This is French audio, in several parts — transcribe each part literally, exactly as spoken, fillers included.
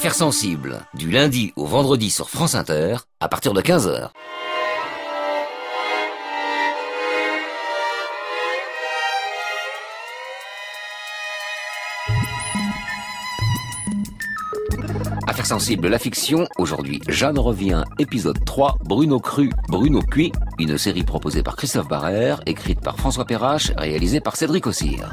Affaires sensibles, du lundi au vendredi sur France Inter, à partir de quinze heures. Affaires sensibles, la fiction. Aujourd'hui, Jeanne revient, épisode trois, Bruno cru, Bruno cuit. Une série proposée par Christophe Barrère, écrite par François Perrache, réalisée par Cédric Ossire.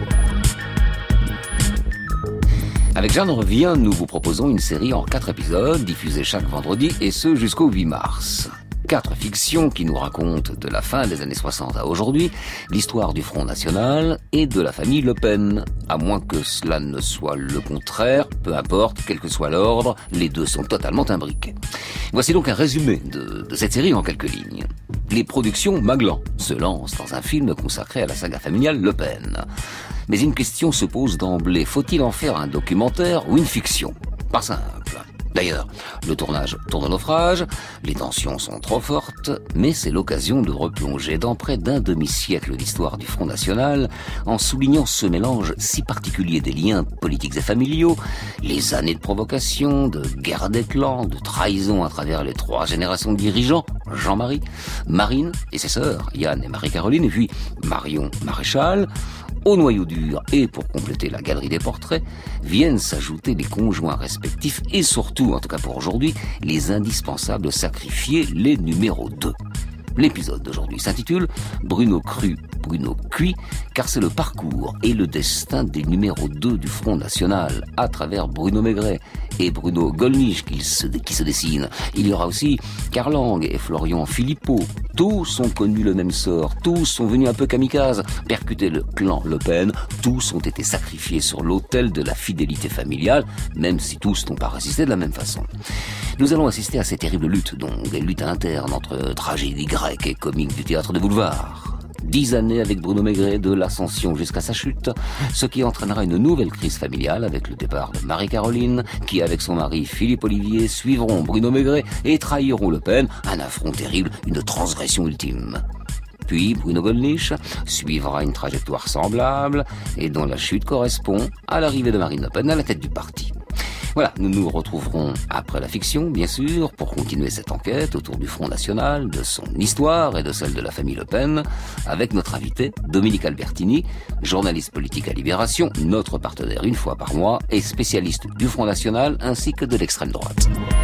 Avec Jeanne revient, nous vous proposons une série en quatre épisodes, diffusée chaque vendredi, et ce jusqu'au huit mars. Quatre fictions qui nous racontent de la fin des années soixante à aujourd'hui, l'histoire du Front National et de la famille Le Pen. À moins que cela ne soit le contraire, peu importe, quel que soit l'ordre, les deux sont totalement imbriqués. Voici donc un résumé de, de cette série en quelques lignes. Les productions Maglan se lancent dans un film consacré à la saga familiale Le Pen. Mais une question se pose d'emblée, faut-il en faire un documentaire ou une fiction ? Pas simple. D'ailleurs, le tournage tourne au naufrage, les tensions sont trop fortes, mais c'est l'occasion de replonger dans près d'un demi-siècle d'histoire du Front National, en soulignant ce mélange si particulier des liens politiques et familiaux, les années de provocation, de guerre des clans, de trahison à travers les trois générations de dirigeants, Jean-Marie, Marine et ses sœurs, Yann et Marie-Caroline, et puis Marion Maréchal. Au noyau dur, et pour compléter la galerie des portraits, viennent s'ajouter les conjoints respectifs et surtout, en tout cas pour aujourd'hui, les indispensables sacrifiés, les numéros deux. L'épisode d'aujourd'hui s'intitule « Bruno cru, Bruno cuit » car c'est le parcours et le destin des numéros deux du Front National à travers Bruno Maigret et Bruno Gollnisch qui se, qui se dessinent. Il y aura aussi Karl Lang et Florian Philippot. Tous ont connu le même sort, tous sont venus un peu kamikazes, percuter le clan Le Pen, tous ont été sacrifiés sur l'autel de la fidélité familiale, même si tous n'ont pas résisté de la même façon. Nous allons assister à ces terribles luttes, donc des luttes internes entre tragédie grecque et comique du théâtre de boulevard. Dix années avec Bruno Maigret, de l'ascension jusqu'à sa chute, ce qui entraînera une nouvelle crise familiale avec le départ de Marie-Caroline, qui avec son mari Philippe Olivier suivront Bruno Maigret et trahiront Le Pen, un affront terrible, une transgression ultime. Puis Bruno Gollnisch suivra une trajectoire semblable et dont la chute correspond à l'arrivée de Marine Le Pen à la tête du parti. Voilà, nous nous retrouverons après la fiction, bien sûr, pour continuer cette enquête autour du Front National, de son histoire et de celle de la famille Le Pen, avec notre invité, Dominique Albertini, journaliste politique à Libération, notre partenaire une fois par mois et spécialiste du Front National ainsi que de l'extrême droite.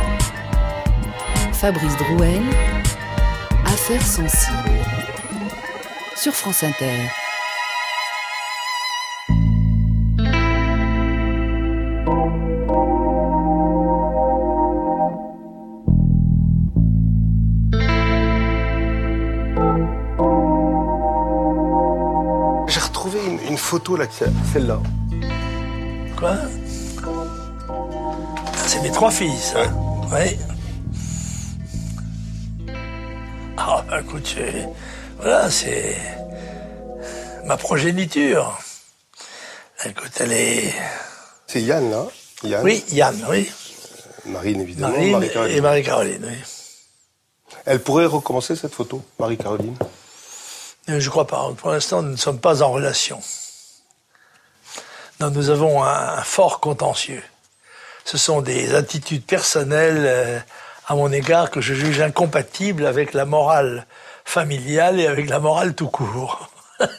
Fabrice Drouel, Affaires sensibles, sur France Inter. Une photo là, celle-là. Quoi? C'est mes trois filles, ça. Ouais. Ah, bah, écoute, c'est... voilà, c'est ma progéniture. Écoute, elle est... C'est Yann, là? Yann. Oui, Yann, oui. Marine, évidemment. Marine Marie-Caroline. et Marie-Caroline, oui. Elle pourrait recommencer cette photo, Marie-Caroline? Je crois pas. Pour l'instant, nous ne sommes pas en relation. Non, nous avons un fort contentieux. Ce sont des attitudes personnelles euh, à mon égard que je juge incompatibles avec la morale familiale et avec la morale tout court.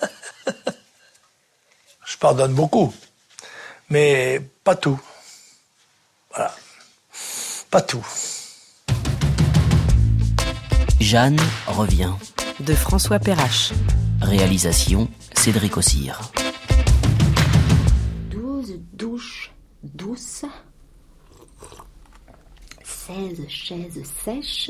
Je pardonne beaucoup, mais pas tout. Voilà. Pas tout. Jeanne revient. De François Perrache. Réalisation Cédric Ossire. douze douches douces. seize chaises sèches.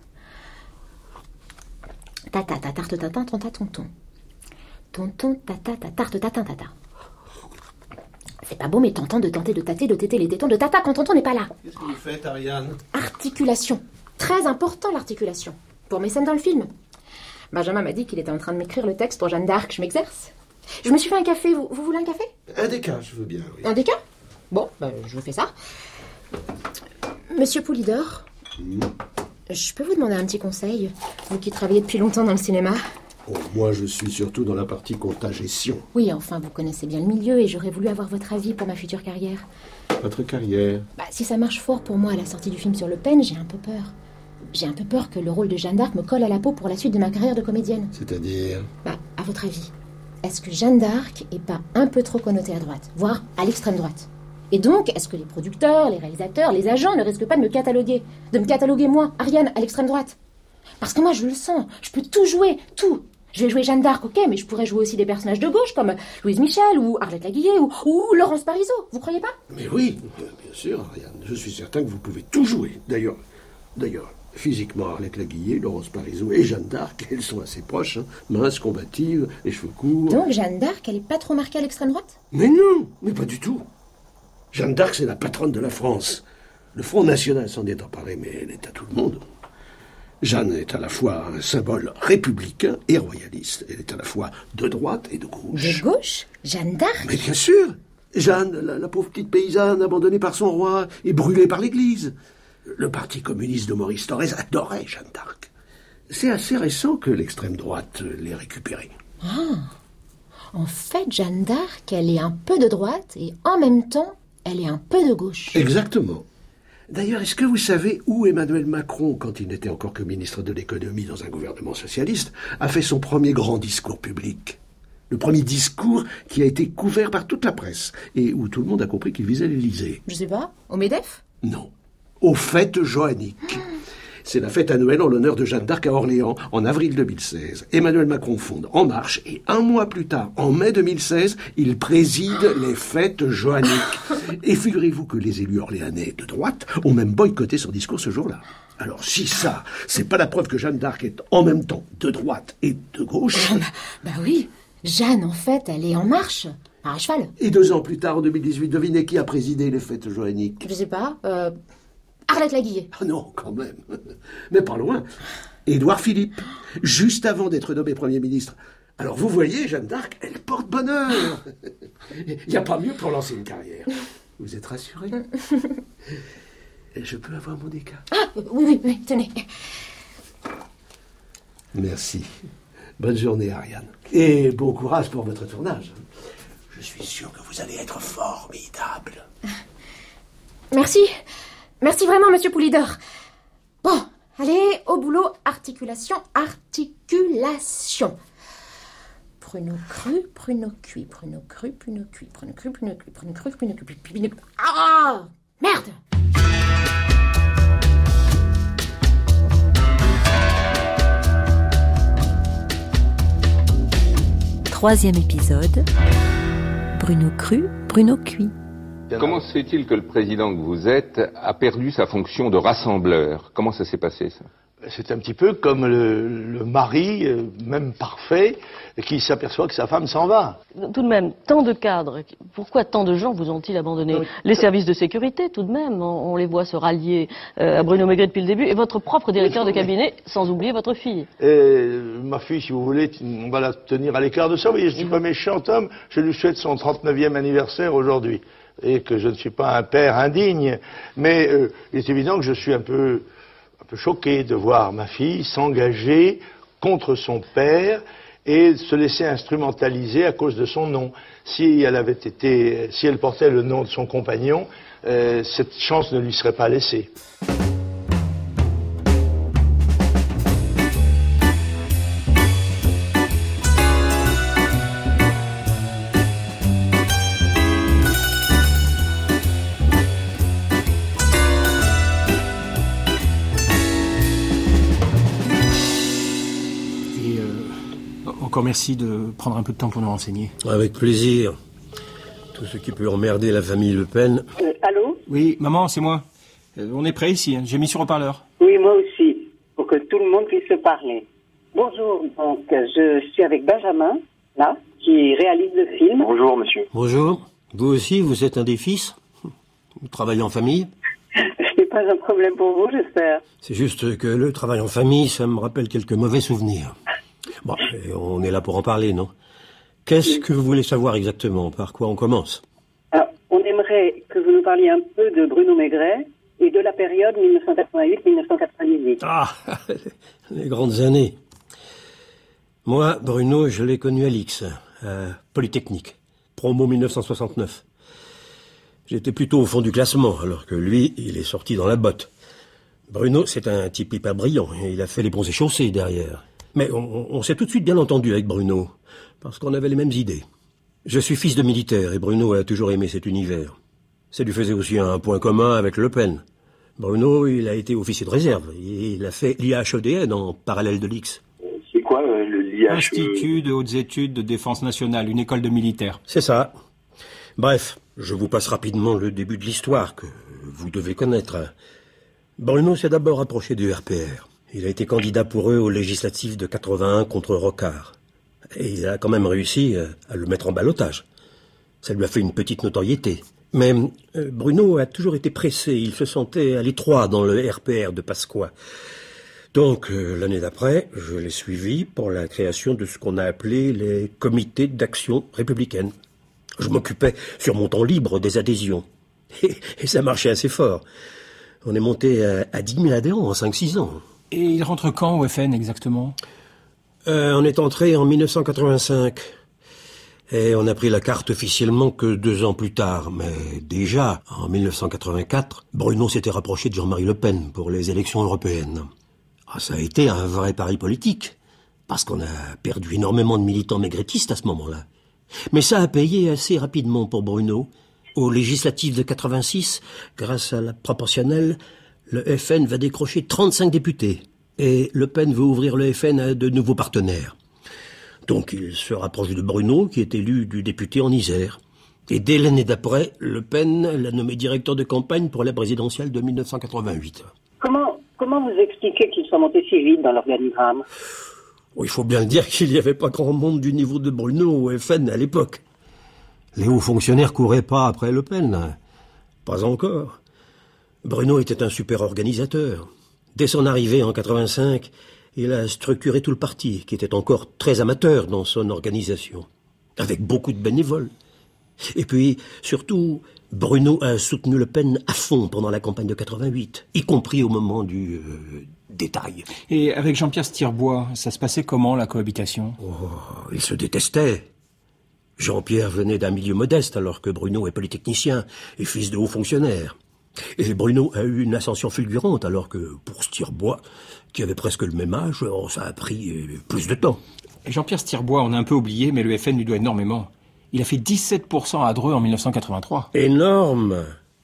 Tata, ta tarte, tatin, tonta, tonton. Tonton, tata, ta tarte, tatin, tata. C'est pas beau, mais tentant de tenter de tâter, de téter les tétons de tata quand tonton n'est pas là. Qu'est-ce que vous faites, Ariane? Articulation. Très important, l'articulation. Pour mes scènes dans le film. Benjamin m'a dit qu'il était en train de m'écrire le texte pour Jeanne d'Arc. Je m'exerce. Je me suis fait un café. Vous, vous voulez un café? Un déca, je veux bien, oui. Un déca? Bon, ben, je vous fais ça. Monsieur Poulidor, mmh. Je peux vous demander un petit conseil? Vous qui travaillez depuis longtemps dans le cinéma. Bon, moi, je suis surtout dans la partie compta-gestion. Oui, enfin, vous connaissez bien le milieu et j'aurais voulu avoir votre avis pour ma future carrière. Votre carrière? Bah, si ça marche fort pour moi à la sortie du film sur Le Pen, j'ai un peu peur. J'ai un peu peur que le rôle de Jeanne d'Arc me colle à la peau pour la suite de ma carrière de comédienne. C'est-à-dire? Bah, à votre avis, est-ce que Jeanne d'Arc est pas un peu trop connotée à droite, voire à l'extrême droite? Et donc, est-ce que les producteurs, les réalisateurs, les agents ne risquent pas de me cataloguer, de me cataloguer moi, Ariane, à l'extrême droite? Parce que moi, je le sens, je peux tout jouer, tout. Je vais jouer Jeanne d'Arc, ok, mais je pourrais jouer aussi des personnages de gauche, comme Louise Michel, ou Arlette Laguillet, ou, ou Laurence Parisot, vous croyez pas? Mais oui, bien sûr, Ariane, je suis certain que vous pouvez tout jouer. D'ailleurs, d'ailleurs, physiquement, Arlette Laguillet, Laurence Parisot et Jeanne d'Arc, elles sont assez proches, hein, minces, combatives, les cheveux courts... Donc Jeanne d'Arc, elle est pas trop marquée à l'extrême droite? Mais non, mais pas du tout. Jeanne d'Arc, c'est la patronne de la France. Le Front National s'en est emparé, mais elle est à tout le monde. Jeanne est à la fois un symbole républicain et royaliste. Elle est à la fois de droite et de gauche. De gauche? Jeanne d'Arc? Mais bien sûr. Jeanne, la, la pauvre petite paysanne abandonnée par son roi et brûlée par l'Église. Le parti communiste de Maurice Thorez adorait Jeanne d'Arc. C'est assez récent que l'extrême droite l'ait récupérée. Ah, en fait, Jeanne d'Arc, elle est un peu de droite et en même temps, elle est un peu de gauche. Exactement. D'ailleurs, est-ce que vous savez où Emmanuel Macron, quand il n'était encore que ministre de l'économie dans un gouvernement socialiste, a fait son premier grand discours public? Le premier discours qui a été couvert par toute la presse et où tout le monde a compris qu'il visait l'Élysée. Je sais pas, au MEDEF? Non, aux fêtes joanniques. C'est la fête annuelle en l'honneur de Jeanne d'Arc à Orléans, en avril deux mille seize. Emmanuel Macron fonde En Marche, et un mois plus tard, en mai deux mille seize, il préside les fêtes joanniques. Et figurez-vous que les élus orléanais de droite ont même boycotté son discours ce jour-là. Alors si ça, c'est pas la preuve que Jeanne d'Arc est en même temps de droite et de gauche... Bah, bah oui, Jeanne, en fait, elle est en marche, à cheval. Et deux ans plus tard, en deux mille dix-huit, devinez qui a présidé les fêtes joanniques? Je sais pas, euh... Arlette Laguillet. Ah non, quand même. Mais pas loin. Édouard Philippe, juste avant d'être nommé Premier ministre. Alors vous voyez, Jeanne d'Arc, elle porte bonheur. Il n'y a pas mieux pour lancer une carrière. Vous êtes rassuré? Je peux avoir mon déca? Ah, oui, oui, oui, tenez. Merci. Bonne journée, Ariane. Et bon courage pour votre tournage. Je suis sûr que vous allez être formidable. Merci. Merci vraiment, monsieur Poulidor. Bon, allez, au boulot, articulation, articulation. Pruneau cru, pruneau cuit, pruneau cru, pruneau cuit, pruneau cru, pruneau cuit, pruneau cru, pruneau cuit, pruneau cuit. Ah, merde! Troisième épisode. Bruno cru, Bruno cuit. Comment se fait-il que le président que vous êtes a perdu sa fonction de rassembleur? Comment ça s'est passé, ça? C'est un petit peu comme le, le mari, euh, même parfait, qui s'aperçoit que sa femme s'en va. Tout de même, tant de cadres, pourquoi tant de gens vous ont-ils abandonné? Oui. Les services de sécurité, tout de même, on, on les voit se rallier euh, à Bruno Maigret depuis le début, et votre propre directeur de cabinet, sans oublier votre fille. Et ma fille, si vous voulez, on va la tenir à l'écart de ça. Vous voyez, je ne suis pas méchant homme, je lui souhaite son trente-neuvième anniversaire aujourd'hui. Et que je ne suis pas un père indigne, mais euh, il est évident que je suis un peu, un peu choqué de voir ma fille s'engager contre son père et se laisser instrumentaliser à cause de son nom. Si elle avait été, si elle portait le nom de son compagnon, euh, cette chance ne lui serait pas laissée. Encore merci de prendre un peu de temps pour nous renseigner. Avec plaisir. Tout ce qui peut emmerder la famille Le Pen. Euh, allô? Oui, maman, c'est moi. Euh, on est prêt ici, hein. J'ai mis sur haut-parleur. Oui, moi aussi, pour que tout le monde puisse se parler. Bonjour, donc je suis avec Benjamin, là, qui réalise le film. Bonjour, monsieur. Bonjour. Vous aussi, vous êtes un des fils? Vous travaillez en famille? Ce n'est pas un problème pour vous, j'espère. C'est juste que le travail en famille, ça me rappelle quelques mauvais souvenirs. Bon, on est là pour en parler, non? Qu'est-ce que vous voulez savoir exactement? Par quoi on commence? Alors, on aimerait que vous nous parliez un peu de Bruno Maigret et de la période dix-neuf cent quatre-vingt-huit à dix-neuf cent quatre-vingt-dix-huit. Ah, les grandes années. Moi, Bruno, je l'ai connu à l'X, à Polytechnique, promo mille neuf cent soixante-neuf. J'étais plutôt au fond du classement, alors que lui, il est sorti dans la botte. Bruno, c'est un type hyper brillant, et il a fait les bons échaussés derrière. Mais on, on s'est tout de suite bien entendu avec Bruno, parce qu'on avait les mêmes idées. Je suis fils de militaire, et Bruno a toujours aimé cet univers. Ça lui faisait aussi un point commun avec Le Pen. Bruno, il a été officier de réserve, et il a fait l'I H E D N en parallèle de l'X. C'est quoi euh, le l'I H E? Institut de hautes études de défense nationale, une école de militaires. C'est ça. Bref, je vous passe rapidement le début de l'histoire que vous devez connaître. Bruno s'est d'abord rapproché du R P R. Il a été candidat pour eux aux législatives de quatre-vingt-un contre Rocard. Et il a quand même réussi à le mettre en ballottage. Ça lui a fait une petite notoriété. Mais euh, Bruno a toujours été pressé. Il se sentait à l'étroit dans le R P R de Pasqua. Donc, euh, l'année d'après, je l'ai suivi pour la création de ce qu'on a appelé les comités d'action républicaine. Je m'occupais sur mon temps libre des adhésions. Et, et ça marchait assez fort. On est monté à, à dix mille adhérents en cinq six ans. Et il rentre quand au F N exactement? euh, On est entré en mille neuf cent quatre-vingt-cinq. Et on a pris la carte officiellement que deux ans plus tard. Mais déjà, en mille neuf cent quatre-vingt-quatre, Bruno s'était rapproché de Jean-Marie Le Pen pour les élections européennes. Ah, ça a été un vrai pari politique, parce qu'on a perdu énormément de militants maigretistes à ce moment-là. Mais ça a payé assez rapidement pour Bruno. Aux législatives de quatre-vingt-six, grâce à la proportionnelle, le F N va décrocher trente-cinq députés. Et Le Pen veut ouvrir le F N à de nouveaux partenaires. Donc il se rapproche de Bruno, qui est élu du député en Isère. Et dès l'année d'après, Le Pen l'a nommé directeur de campagne pour la présidentielle de mille neuf cent quatre-vingt-huit. Comment, comment vous expliquez qu'ils sont montés si vite dans l'organigramme? Oh, il faut bien le dire qu'il n'y avait pas grand monde du niveau de Bruno au F N à l'époque. Les hauts fonctionnaires couraient pas après Le Pen. Pas encore. Bruno était un super organisateur. Dès son arrivée en quatre-vingt-cinq, il a structuré tout le parti, qui était encore très amateur dans son organisation, avec beaucoup de bénévoles. Et puis, surtout, Bruno a soutenu Le Pen à fond pendant la campagne de quatre-vingt-huit, y compris au moment du euh, détail. Et avec Jean-Pierre Stirbois, ça se passait comment, la cohabitation? Oh, ils se détestaient. Jean-Pierre venait d'un milieu modeste, alors que Bruno est polytechnicien et fils de haut fonctionnaire. Et Bruno a eu une ascension fulgurante, alors que pour Stirbois, qui avait presque le même âge, oh, ça a pris plus de temps. Et Jean-Pierre Stirbois, on a un peu oublié, mais le F N lui doit énormément. Il a fait dix-sept pour cent à Dreux en mille neuf cent quatre-vingt-trois. Énorme.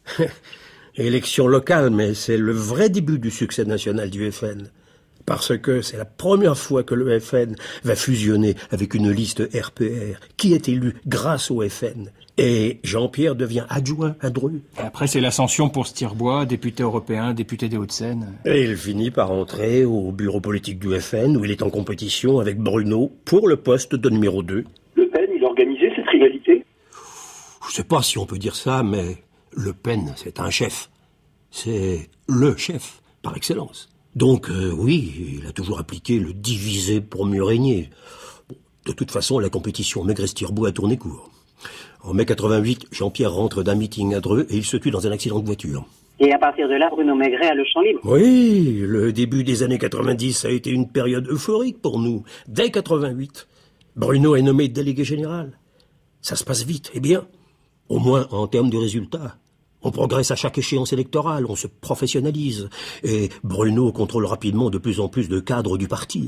Élection locale, mais c'est le vrai début du succès national du F N. Parce que c'est la première fois que le F N va fusionner avec une liste R P R qui est élue grâce au F N. Et Jean-Pierre devient adjoint à Dreux. Après, c'est l'ascension pour Stirbois, député européen, député des Hauts-de-Seine. Et il finit par entrer au bureau politique du F N, où il est en compétition avec Bruno pour le poste de numéro deux. Le Pen, il organisait cette rivalité? Je sais pas si on peut dire ça, mais Le Pen, c'est un chef. C'est le chef, par excellence. Donc, euh, oui, il a toujours appliqué le diviser pour mieux régner. Bon, de toute façon, la compétition Maigret-Stirbois a tourné court. En mai quatre-vingt-huit, Jean-Pierre rentre d'un meeting à Dreux et il se tue dans un accident de voiture. Et à partir de là, Bruno Maigret a le champ libre. Oui, le début des années quatre-vingt-dix a été une période euphorique pour nous. Dès quatre-vingt-huit, Bruno est nommé délégué général. Ça se passe vite, et bien, au moins en termes de résultats. On progresse à chaque échéance électorale, on se professionnalise, et Bruno contrôle rapidement de plus en plus de cadres du parti.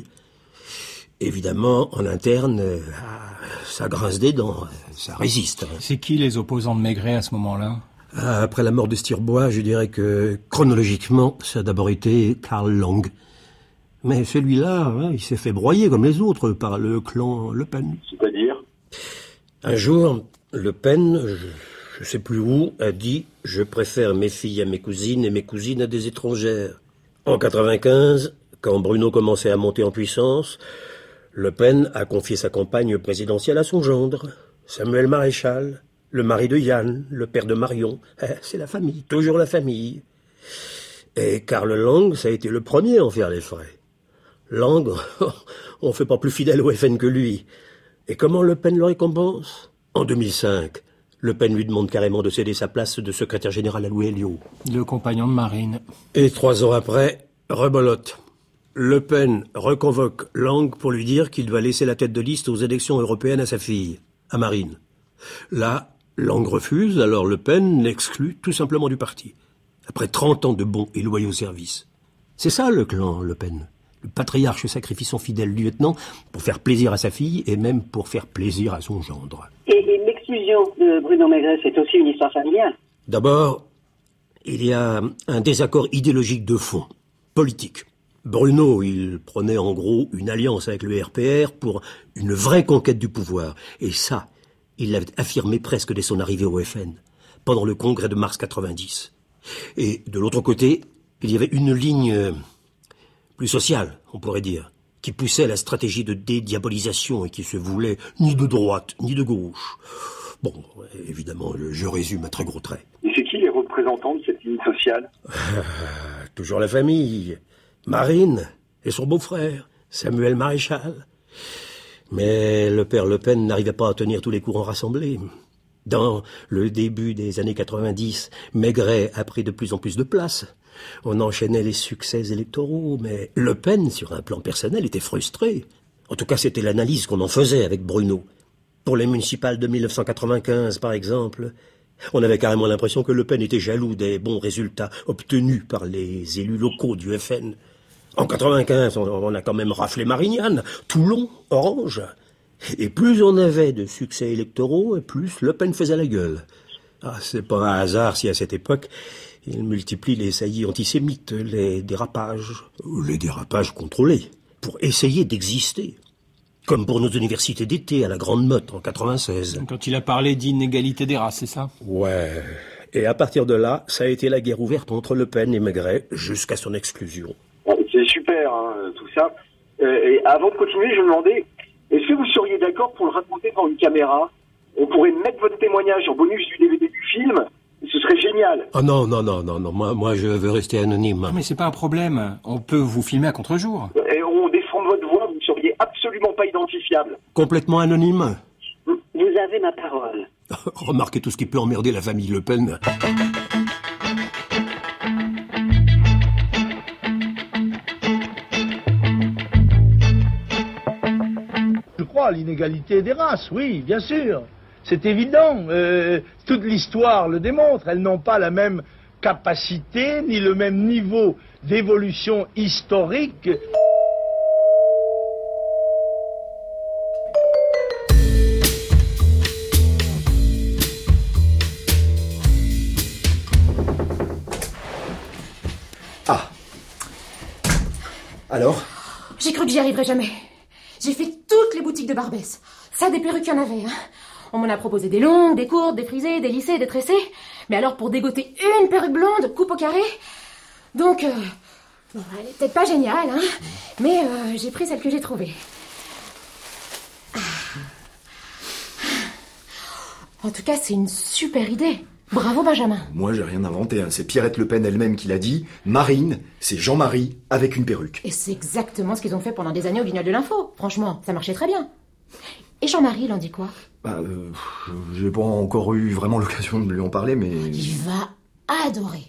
Évidemment, en interne, euh, ça grince des dents, ça résiste. C'est qui les opposants de Maigret à ce moment-là? Après la mort de Stirbois, je dirais que, chronologiquement, ça a d'abord été Karl Lang. Mais celui-là, hein, il s'est fait broyer comme les autres par le clan Le Pen. C'est-à-dire? Un jour, Le Pen, je, je sais plus où, a dit « Je préfère mes filles à mes cousines et mes cousines à des étrangères ». En quatre-vingt-quinze, quand Bruno commençait à monter en puissance, Le Pen a confié sa campagne présidentielle à son gendre, Samuel Maréchal, le mari de Yann, le père de Marion. Eh, c'est la famille, toujours la famille. Et Karl Lang, ça a été le premier à en faire les frais. Lang, on fait pas plus fidèle au F N que lui. Et comment Le Pen le récompense? En deux mille cinq, Le Pen lui demande carrément de céder sa place de secrétaire général à Louis Elliot. Le compagnon de Marine. Et trois ans après, rebolote. Le Pen reconvoque Lang pour lui dire qu'il doit laisser la tête de liste aux élections européennes à sa fille, à Marine. Là, Lang refuse, alors Le Pen l'exclut tout simplement du parti. Après trente ans de bons et loyaux services. C'est ça le clan Le Pen. Le patriarche sacrifie son fidèle lieutenant pour faire plaisir à sa fille et même pour faire plaisir à son gendre. Et, et l'exclusion de Bruno Maigret, c'est aussi une histoire familiale. D'abord, il y a un désaccord idéologique de fond, politique. Bruno, il prenait en gros une alliance avec le R P R pour une vraie conquête du pouvoir. Et ça, il l'avait affirmé presque dès son arrivée au F N, pendant le congrès de mars quatre-vingt-dix. Et de l'autre côté, il y avait une ligne plus sociale, on pourrait dire, qui poussait la stratégie de dédiabolisation et qui se voulait ni de droite, ni de gauche. Bon, évidemment, je résume à très gros traits. Et c'est qui les représentants de cette ligne sociale? euh, Toujours la famille. Marine et son beau-frère, Samuel Maréchal. Mais le père Le Pen n'arrivait pas à tenir tous les courants rassemblés. Dans le début des années quatre-vingt-dix, Maigret a pris de plus en plus de place. On enchaînait les succès électoraux, mais Le Pen, sur un plan personnel, était frustré. En tout cas, c'était l'analyse qu'on en faisait avec Bruno. Pour les municipales de mille neuf cent quatre-vingt-quinze, par exemple, on avait carrément l'impression que Le Pen était jaloux des bons résultats obtenus par les élus locaux du F N. En quatre-vingt-quinze, on a quand même raflé Marignane, Toulon, Orange. Et plus on avait de succès électoraux, plus Le Pen faisait la gueule. Ah, c'est pas un hasard si à cette époque, il multiplie les saillies antisémites, les dérapages, les dérapages contrôlés, pour essayer d'exister. Comme pour nos universités d'été à la Grande Motte en quatre-vingt-seize. Quand il a parlé d'inégalité des races, c'est ça? Ouais. Et à partir de là, ça a été la guerre ouverte entre Le Pen et Maigret, jusqu'à son exclusion. C'est super, hein, tout ça. Euh, et avant de continuer, je me demandais, est-ce que vous seriez d'accord pour le raconter devant une caméra? On pourrait mettre votre témoignage en bonus du D V D du film, et ce serait génial. Oh non, non, non, non, non, moi, moi je veux rester anonyme. Non mais c'est pas un problème, on peut vous filmer à contre-jour. Et on défend votre voix, vous ne seriez absolument pas identifiable. Complètement anonyme? Vous avez ma parole. Remarquez tout ce qui peut emmerder la famille Le Pen. Je crois à l'inégalité des races, oui, bien sûr. C'est évident. Euh, toute l'histoire le démontre. Elles n'ont pas la même capacité ni le même niveau d'évolution historique. Ah. Alors? J'ai cru que j'y arriverais jamais. J'ai fait toutes les boutiques de Barbès. Ça, des perruques, il y en avait. Hein. On m'en a proposé des longues, des courtes, des frisées, des lissées, des tressées. Mais alors, pour dégoter une perruque blonde, coupe au carré. Donc, euh, bon, elle est peut-être pas géniale, hein. Mais euh, j'ai pris celle que j'ai trouvée. Ah. En tout cas, c'est une super idée. Bravo, Benjamin. Moi, j'ai rien inventé, hein. C'est Pierrette Le Pen elle-même qui l'a dit. Marine, c'est Jean-Marie avec une perruque. Et c'est exactement ce qu'ils ont fait pendant des années au Guignol de l'Info. Franchement, ça marchait très bien. Et Jean-Marie, il en dit quoi? Bah, euh, j'ai pas encore eu vraiment l'occasion de lui en parler, mais... Il va adorer.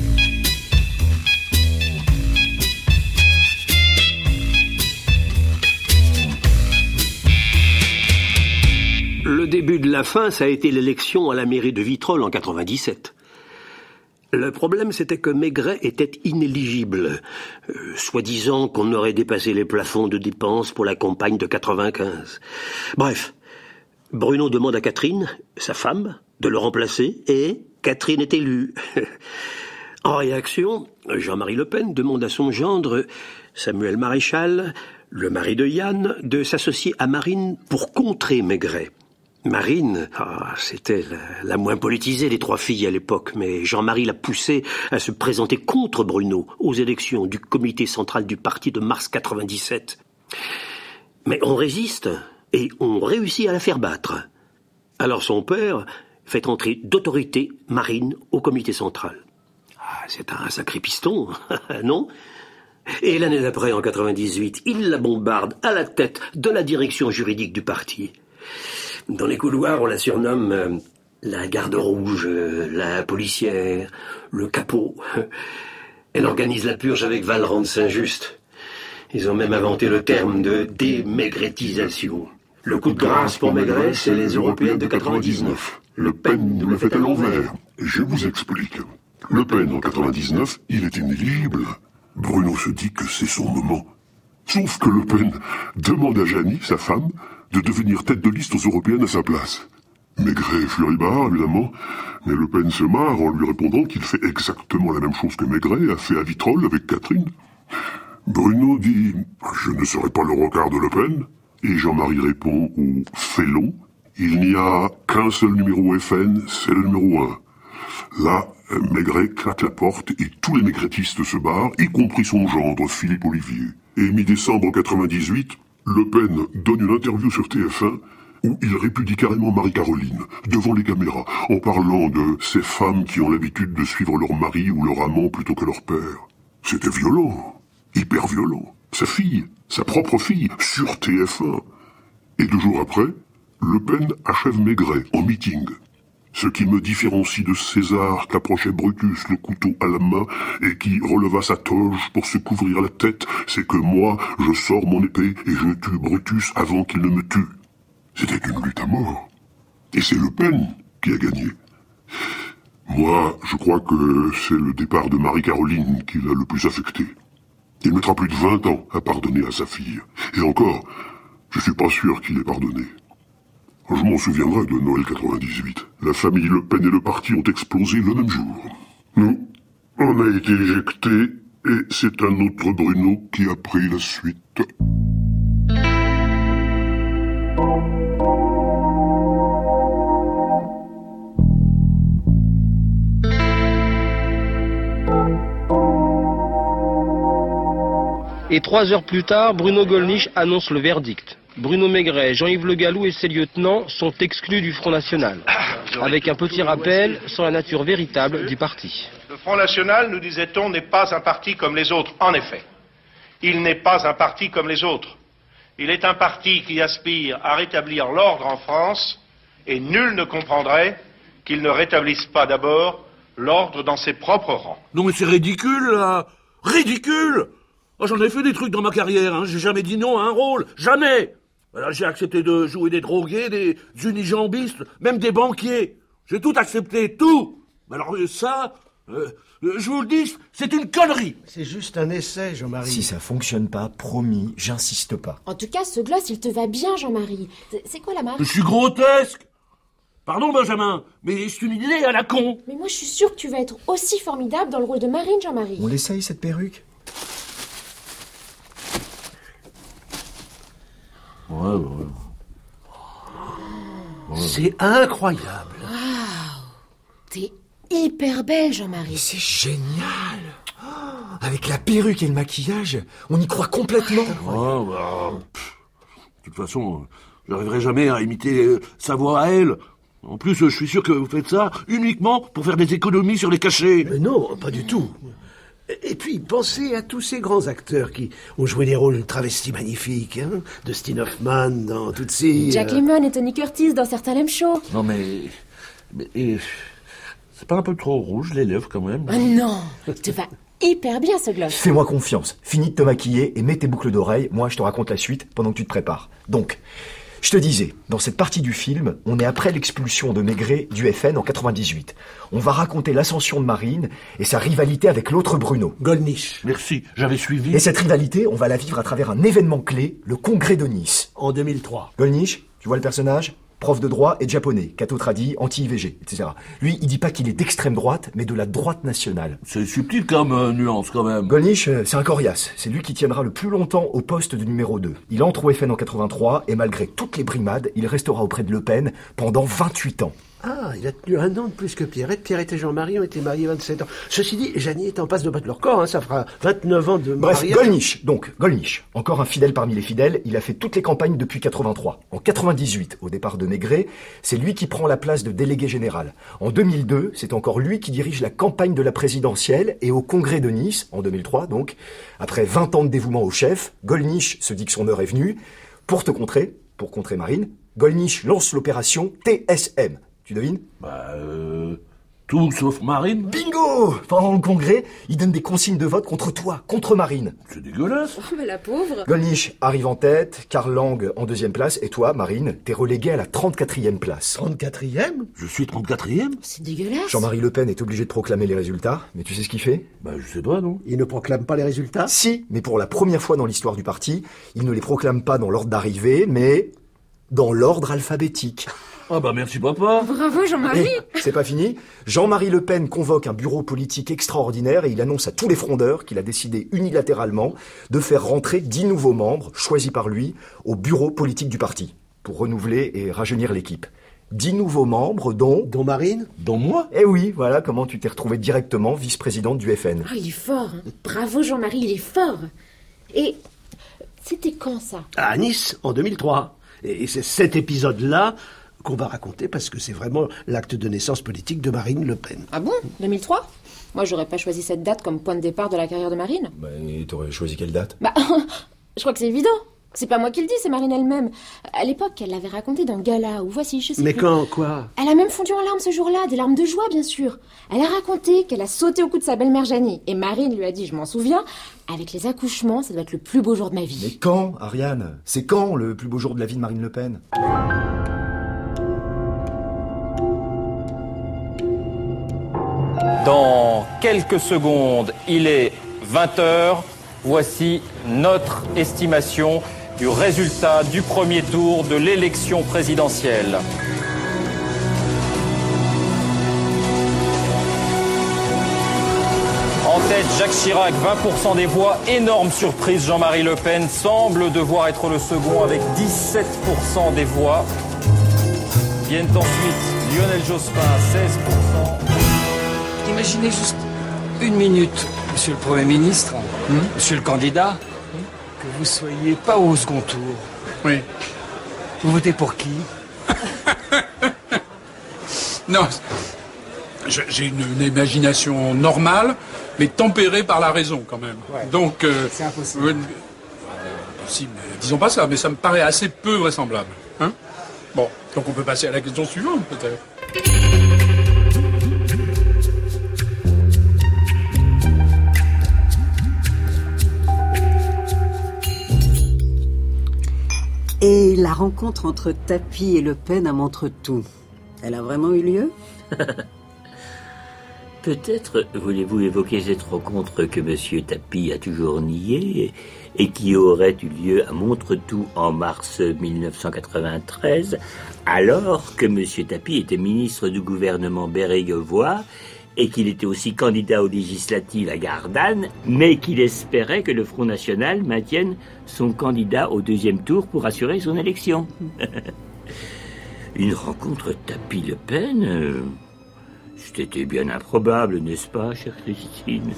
Le début de la fin, ça a été l'élection à la mairie de Vitrolles en quatre-vingt-dix-sept. Le problème, c'était que Maigret était inéligible, euh, soi-disant qu'on aurait dépassé les plafonds de dépenses pour la campagne de quatre-vingt-quinze. Bref, Bruno demande à Catherine, sa femme, de le remplacer, et Catherine est élue. En réaction, Jean-Marie Le Pen demande à son gendre, Samuel Maréchal, le mari de Yann, de s'associer à Marine pour contrer Maigret. Marine, ah, c'était la, la moins politisée des trois filles à l'époque, mais Jean-Marie l'a poussée à se présenter contre Bruno aux élections du comité central du parti de mars quatre-vingt-dix-sept. Mais on résiste et on réussit à la faire battre. Alors son père fait entrer d'autorité Marine au comité central. Ah, c'est un sacré piston, non ? Et l'année d'après, en quatre-vingt-dix-huit, il la bombarde à la tête de la direction juridique du parti. Dans les couloirs, on la surnomme euh, la garde rouge, euh, la policière, le capot. Elle organise la purge avec Valrand de Saint-Just. Ils ont même inventé le terme de démaigretisation. Le coup de grâce pour Maigret, c'est les européennes de quatre-vingt-dix-neuf. Le Pen nous le fait à l'envers. Je vous explique. Le Pen en quatre-vingt-dix-neuf, il est inéligible. Bruno se dit que c'est son moment. Sauf que Le Pen demande à Jeannie, sa femme, de devenir tête de liste aux européennes à sa place. Maigret est furibard, évidemment, mais Le Pen se marre en lui répondant qu'il fait exactement la même chose que Maigret a fait à Vitrolles avec Catherine. Bruno dit « Je ne serai pas le rocard de Le Pen », et Jean-Marie répond au félon « Il n'y a qu'un seul numéro F N, c'est le numéro un ». Là, Maigret claque la porte et tous les maigretistes se barrent, y compris son gendre, Philippe Olivier. Et mi-décembre quatre-vingt-dix-huit, Le Pen donne une interview sur T F un où il répudie carrément Marie-Caroline, devant les caméras, en parlant de ces femmes qui ont l'habitude de suivre leur mari ou leur amant plutôt que leur père. C'était violent, hyper violent. Sa fille, sa propre fille, sur T F un. Et deux jours après, Le Pen achève Maigret en meeting. Ce qui me différencie de César qu'approchait Brutus le couteau à la main et qui releva sa toge pour se couvrir la tête, c'est que moi, je sors mon épée et je tue Brutus avant qu'il ne me tue. C'était une lutte à mort. Et c'est Le Pen qui a gagné. Moi, je crois que c'est le départ de Marie-Caroline qui l'a le plus affecté. Il mettra plus de vingt ans à pardonner à sa fille. Et encore, je suis pas sûr qu'il ait pardonné. Je m'en souviendrai de Noël quatre-vingt-dix-huit. La famille Le Pen et le parti ont explosé le même jour. Nous, on a été éjectés et c'est un autre Bruno qui a pris la suite. Et trois heures plus tard, Bruno Gollnisch annonce le verdict. Bruno Maigret, Jean-Yves Le Gallou et ses lieutenants sont exclus du Front National, avec un petit rappel sur la nature véritable du parti. Le Front National, nous disait-on, n'est pas un parti comme les autres. En effet, il n'est pas un parti comme les autres. Il est un parti qui aspire à rétablir l'ordre en France, et nul ne comprendrait qu'il ne rétablisse pas d'abord l'ordre dans ses propres rangs. Non mais c'est ridicule, là. Ridicule. Oh, j'en ai fait des trucs dans ma carrière, hein. J'ai jamais dit non à un rôle, jamais. Alors, j'ai accepté de jouer des drogués, des unijambistes, même des banquiers. J'ai tout accepté, tout. Alors ça, euh, je vous le dis, c'est une connerie. C'est juste un essai, Jean-Marie. Si ça fonctionne pas, promis, j'insiste pas. En tout cas, ce gloss, il te va bien, Jean-Marie. C'est quoi la marque? Je suis grotesque. Pardon, Benjamin, mais c'est une idée à la con. Mais moi, je suis sûre que tu vas être aussi formidable dans le rôle de Marine, Jean-Marie. On l'essaye, cette perruque? Ouais, ouais. ouais. C'est incroyable. Waouh. T'es hyper belle, Jean-Marie. C'est génial. Avec la perruque et le maquillage, on y croit complètement. Ouais, bah, pff, de toute façon, j'arriverai jamais à imiter sa voix à elle. En plus, je suis sûr que vous faites ça uniquement pour faire des économies sur les cachets. Mais non, pas du tout. Et puis, pensez à tous ces grands acteurs qui ont joué des rôles travestis magnifiques, hein, de Dustin Hoffman dans Tootsie... Jack euh... Lemmon et Tony Curtis dans certains Lem Show. Non mais... mais et... c'est pas un peu trop rouge, les lèvres, quand même? Ah non, tu vas hyper bien, ce gloss. Fais-moi confiance. Finis de te maquiller et mets tes boucles d'oreilles. Moi, je te raconte la suite pendant que tu te prépares. Donc... je te disais, dans cette partie du film, on est après l'expulsion de Maigret du F N en quatre-vingt-dix-huit. On va raconter l'ascension de Marine et sa rivalité avec l'autre Bruno. Gollnisch. Merci, j'avais suivi. Et cette rivalité, on va la vivre à travers un événement clé, le Congrès de Nice. En deux mille trois. Gollnisch, tu vois le personnage ? Prof de droit et de japonais, catho tradi, anti-I V G, et cetera. Lui, il dit pas qu'il est d'extrême droite, mais de la droite nationale. C'est subtil comme euh, nuance, quand même. Gollnisch, euh, c'est un coriace. C'est lui qui tiendra le plus longtemps au poste de numéro deux. Il entre au F N en quatre-vingt-trois, et malgré toutes les brimades, il restera auprès de Le Pen pendant vingt-huit ans. Ah, il a tenu un an de plus que Pierrette. Pierrette et Jean-Marie ont été mariés vingt-sept ans. Ceci dit, Jeannie est en passe de battre leur corps, hein. Ça fera vingt-neuf ans de Bref, mariage. Gollnisch, donc, Gollnisch. Encore un fidèle parmi les fidèles, il a fait toutes les campagnes depuis quatre-vingt-trois. En quatre-vingt-dix-huit, au départ de Maigret, c'est lui qui prend la place de délégué général. En deux mille deux, c'est encore lui qui dirige la campagne de la présidentielle et au Congrès de Nice, en deux mille trois donc. Après vingt ans de dévouement au chef, Gollnisch se dit que son heure est venue. Pour te contrer, pour contrer Marine, Gollnisch lance l'opération T S M. Tu devines ? Bah, euh... Tout sauf Marine. Bingo! Pendant le congrès, il donne des consignes de vote contre toi, contre Marine. C'est dégueulasse. Oh, mais la pauvre. Gollnisch arrive en tête, Karl Lang en deuxième place, et toi, Marine, t'es relégué à la trente-quatrième place. trente-quatrième? Je suis trente-quatrième. C'est dégueulasse. Jean-Marie Le Pen est obligé de proclamer les résultats, mais tu sais ce qu'il fait? Bah, je sais pas, non. Il ne proclame pas les résultats? Si, mais pour la première fois dans l'histoire du parti, il ne les proclame pas dans l'ordre d'arrivée, mais dans l'ordre alphabétique. Ah bah merci papa. Bravo Jean-Marie. Et, c'est pas fini. Jean-Marie Le Pen convoque un bureau politique extraordinaire et il annonce à tous les frondeurs qu'il a décidé unilatéralement de faire rentrer dix nouveaux membres, choisis par lui, au bureau politique du parti, pour renouveler et rajeunir l'équipe. Dix nouveaux membres, dont... Dont Marine? Dont moi? Eh oui, voilà comment tu t'es retrouvé directement vice-présidente du F N. Ah, il est fort. Hein. Bravo Jean-Marie, il est fort. Et c'était quand ça? À Nice, en deux mille trois. Et c'est cet épisode-là qu'on va raconter parce que c'est vraiment l'acte de naissance politique de Marine Le Pen. Ah bon? deux mille trois? Moi, j'aurais pas choisi cette date comme point de départ de la carrière de Marine. Bah, et t'aurais choisi quelle date? Bah, je crois que c'est évident. C'est pas moi qui le dis, c'est Marine elle-même. À l'époque, elle l'avait raconté dans le gala, ou voici, je sais Mais plus. quand, quoi? Elle a même fondu en larmes ce jour-là, des larmes de joie, bien sûr. Elle a raconté qu'elle a sauté au cou de sa belle-mère Janie. Et Marine lui a dit, je m'en souviens, avec les accouchements, ça doit être le plus beau jour de ma vie. Mais quand, Ariane? C'est quand le plus beau jour de la vie de Marine Le Pen? Dans quelques secondes, il est vingt heures. Voici notre estimation du résultat du premier tour de l'élection présidentielle. En tête, Jacques Chirac, vingt pour cent des voix. Énorme surprise, Jean-Marie Le Pen semble devoir être le second avec dix-sept pour cent des voix. Viennent ensuite Lionel Jospin, seize pour cent. Imaginez juste une minute, monsieur le Premier ministre, hum, monsieur le candidat, que vous soyez pas au second tour. Oui. Vous votez pour qui? Non, je- j'ai une, une imagination normale, mais tempérée par la raison quand même. Ouais. Donc, euh, C'est impossible. euh, impossible, mais disons pas ça, mais ça me paraît assez peu vraisemblable. Hein? Bon, donc on peut passer à la question suivante peut-être. Et la rencontre entre Tapie et Le Pen montre tout. Elle a vraiment eu lieu? Peut-être voulez-vous évoquer cette rencontre que M. Tapie a toujours niée et qui aurait eu lieu à Montretout en mars mille neuf cent quatre-vingt-treize, alors que M. Tapie était ministre du gouvernement Bérégovoy et qu'il était aussi candidat aux législatives à Gardanne, mais qu'il espérait que le Front National maintienne son candidat au deuxième tour pour assurer son élection. Une rencontre Tapie-Le Pen, euh, c'était bien improbable, n'est-ce pas, chère Christine?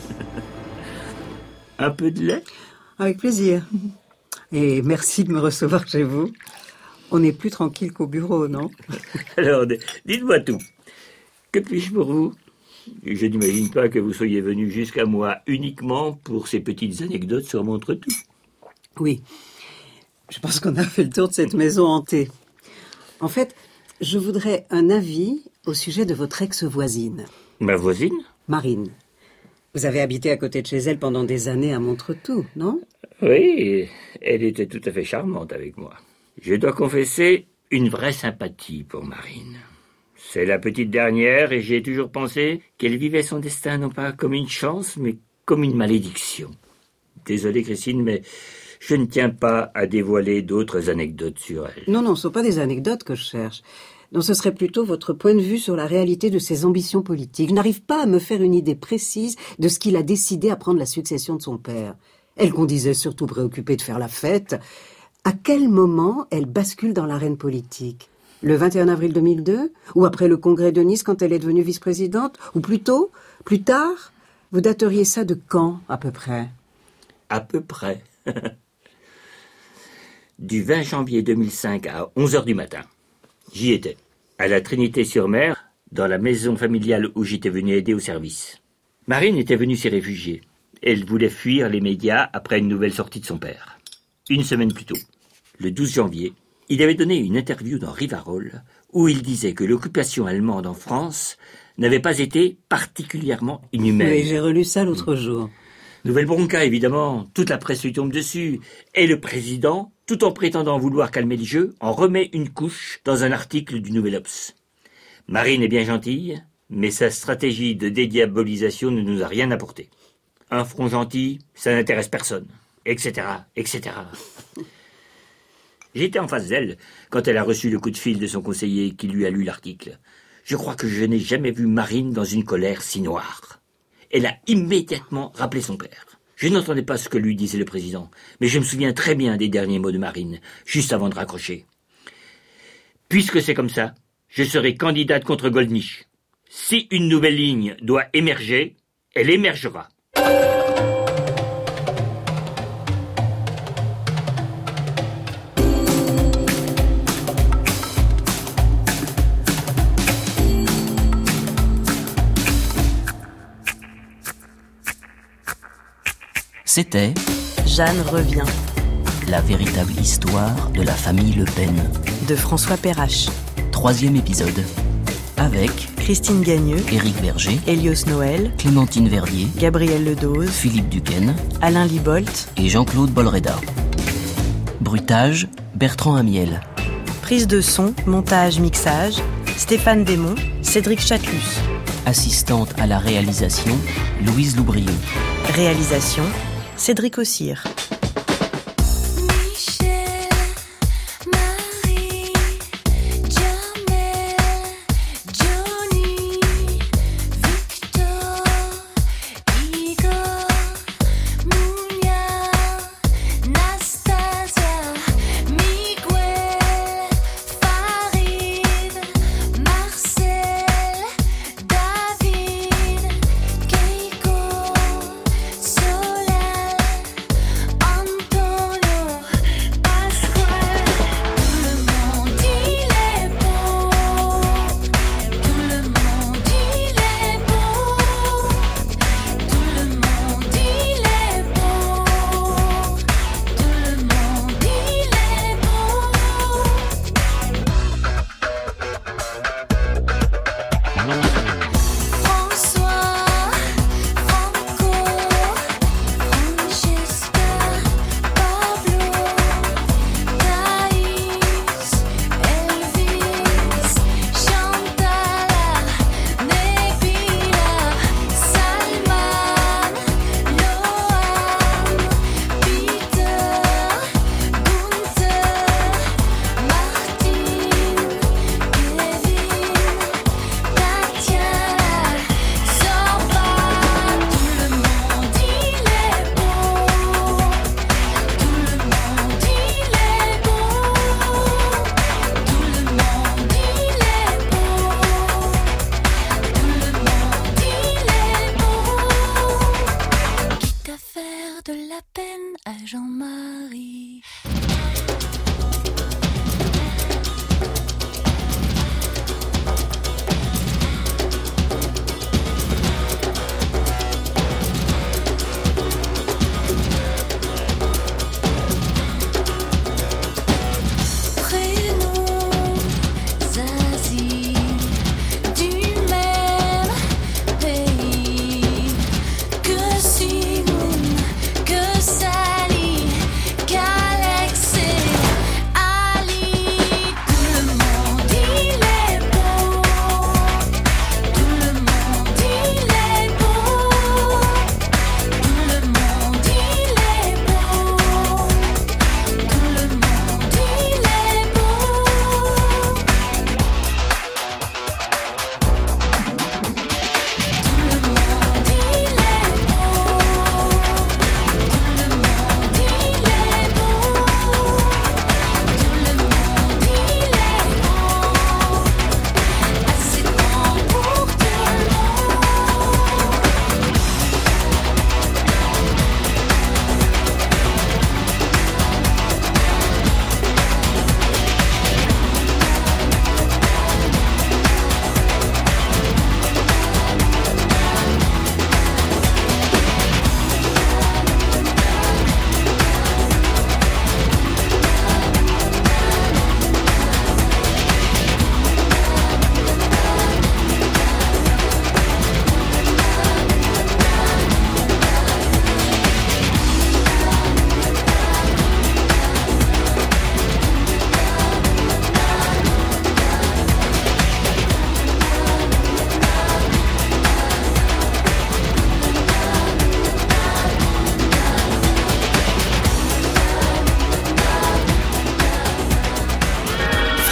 Un peu de lait? Avec plaisir. Et merci de me recevoir chez vous. On est plus tranquille qu'au bureau, non? Alors, dites-moi tout. Que puis-je pour vous? Je n'imagine pas que vous soyez venu jusqu'à moi uniquement pour ces petites anecdotes sur Montretout. Oui. Je pense qu'on a fait le tour de cette maison hantée. En fait, je voudrais un avis au sujet de votre ex-voisine. Ma voisine? Marine. Vous avez habité à côté de chez elle pendant des années à Montretout, non? Oui, elle était tout à fait charmante avec moi. Je dois confesser une vraie sympathie pour Marine. C'est la petite dernière et j'ai toujours pensé qu'elle vivait son destin non pas comme une chance, mais comme une malédiction. Désolé Christine, mais je ne tiens pas à dévoiler d'autres anecdotes sur elle. Non, non, ce ne sont pas des anecdotes que je cherche. Non, ce serait plutôt votre point de vue sur la réalité de ses ambitions politiques. Je n'arrive pas à me faire une idée précise de ce qu'il a décidé à prendre la succession de son père. Elle qu'on disait surtout préoccupée de faire la fête. À quel moment elle bascule dans l'arène politique? Le vingt et un avril deux mille deux? Ou après le congrès de Nice quand elle est devenue vice-présidente? Ou plus tôt? Plus tard? Vous dateriez ça de quand, à peu près? À peu près. Du vingt janvier deux mille cinq à onze heures du matin. J'y étais, à la Trinité-sur-Mer, dans la maison familiale où j'étais venu aider au service. Marine était venue s'y réfugier. Elle voulait fuir les médias après une nouvelle sortie de son père. Une semaine plus tôt, le douze janvier, il avait donné une interview dans Rivarol où il disait que l'occupation allemande en France n'avait pas été particulièrement inhumaine. Oui, j'ai relu ça l'autre jour. Nouvelle bronca, évidemment, toute la presse lui tombe dessus. Et le président, tout en prétendant vouloir calmer le jeu, en remet une couche dans un article du Nouvel Obs. Marine est bien gentille, mais sa stratégie de dédiabolisation ne nous a rien apporté. Un front gentil, ça n'intéresse personne, et cetera, et cetera. J'étais en face d'elle quand elle a reçu le coup de fil de son conseiller qui lui a lu l'article. Je crois que je n'ai jamais vu Marine dans une colère si noire. Elle a immédiatement rappelé son père. Je n'entendais pas ce que lui disait le président, mais je me souviens très bien des derniers mots de Marine, juste avant de raccrocher. Puisque c'est comme ça, je serai candidate contre Gollnisch. Si une nouvelle ligne doit émerger, elle émergera. C'était Jeanne revient. La véritable histoire de la famille Le Pen. De François Perrache. Troisième épisode. Avec Christine Gagneux, Éric Verger, Hélios Noël, Clémentine Verdier, Gabriel Ledoz, Philippe Duquesne, Alain Libolt et Jean-Claude Bolreda. Bruitage, Bertrand Amiel. Prise de son, montage, mixage, Stéphane Desmond, Cédric Chatelus. Assistante à la réalisation, Louise Loubrieux. Réalisation, Cédric Ossire. Jean-Marie. Alex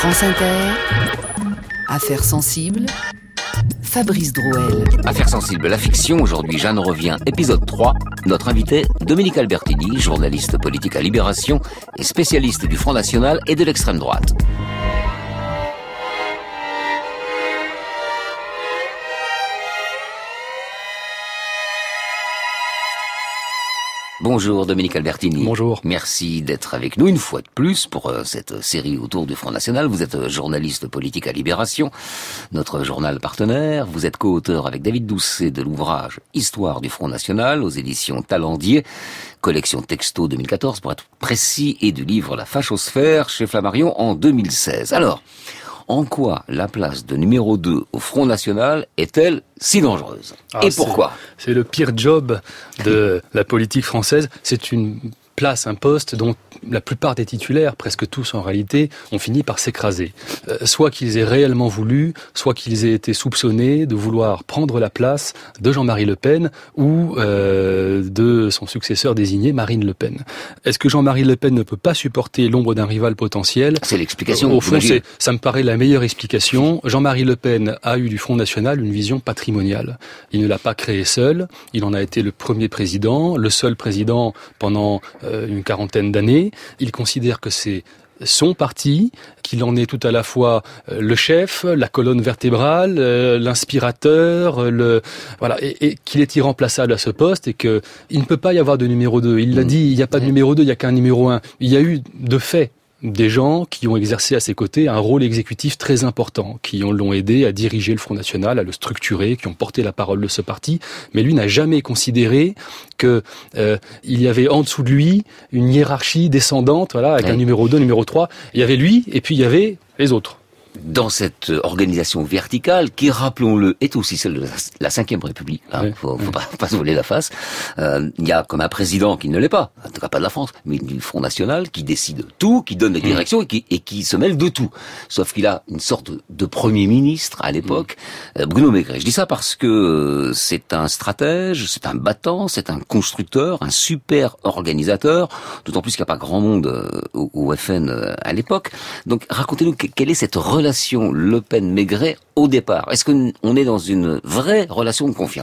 France Inter, Affaires sensibles, Fabrice Drouel. Affaires sensibles, la fiction, aujourd'hui Jeanne revient, épisode trois. Notre invité, Dominique Albertini, journaliste politique à Libération et spécialiste du Front National et de l'extrême droite. Bonjour Dominique Albertini. Bonjour. Merci d'être avec nous une fois de plus pour euh, cette série autour du Front National. Vous êtes euh, journaliste politique à Libération, notre journal partenaire. Vous êtes co-auteur avec David Doucet de l'ouvrage Histoire du Front National aux éditions Talendier, collection texto deux mille quatorze pour être précis, et du livre La Fachosphère chez Flammarion en deux mille seize. Alors, en quoi la place de numéro deux au Front National est-elle si dangereuse ? Ah, et pourquoi ? c'est, c'est le pire job de la politique française. C'est une place, un poste dont la plupart des titulaires, presque tous en réalité, ont fini par s'écraser. Euh, soit qu'ils aient réellement voulu, soit qu'ils aient été soupçonnés de vouloir prendre la place de Jean-Marie Le Pen ou euh, de son successeur désigné, Marine Le Pen. Est-ce que Jean-Marie Le Pen ne peut pas supporter l'ombre d'un rival potentiel ? C'est l'explication. Au fond, c'est, ça me paraît la meilleure explication. Jean-Marie Le Pen a eu du Front National une vision patrimoniale. Il ne l'a pas créé seul. Il en a été le premier président, le seul président pendant euh, une quarantaine d'années. Il considère que c'est son parti, qu'il en est tout à la fois le chef, la colonne vertébrale, l'inspirateur, le voilà, et, et qu'il est irremplaçable à ce poste et que il ne peut pas y avoir de numéro deux. Il l'a dit, il n'y a pas de numéro deux, il n'y a qu'un numéro un. Il y a eu de fait des gens qui ont exercé à ses côtés un rôle exécutif très important, qui l'ont aidé à diriger le Front National, à le structurer, qui ont porté la parole de ce parti. Mais lui n'a jamais considéré que euh, il y avait en dessous de lui une hiérarchie descendante, voilà, avec ouais. un numéro deux, numéro trois. Il y avait lui, et puis il y avait les autres. Dans cette organisation verticale, qui, rappelons-le, est aussi celle de la cinquième République, hein, oui, faut, faut oui. pas, pas se voler la face, euh, il y a comme un président qui ne l'est pas, en tout cas pas de la France, mais du Front National, qui décide tout, qui donne les directions et qui, et qui se mêle de tout. Sauf qu'il a une sorte de Premier ministre à l'époque, euh, Bruno Maigret. Je dis ça parce que c'est un stratège, c'est un battant, c'est un constructeur, un super organisateur, d'autant plus qu'il n'y a pas grand monde euh, au, au F N euh, à l'époque. Donc racontez-nous quelle est cette relation Le Pen-Maigret au départ. Est-ce qu'on est dans une vraie relation de confiance ?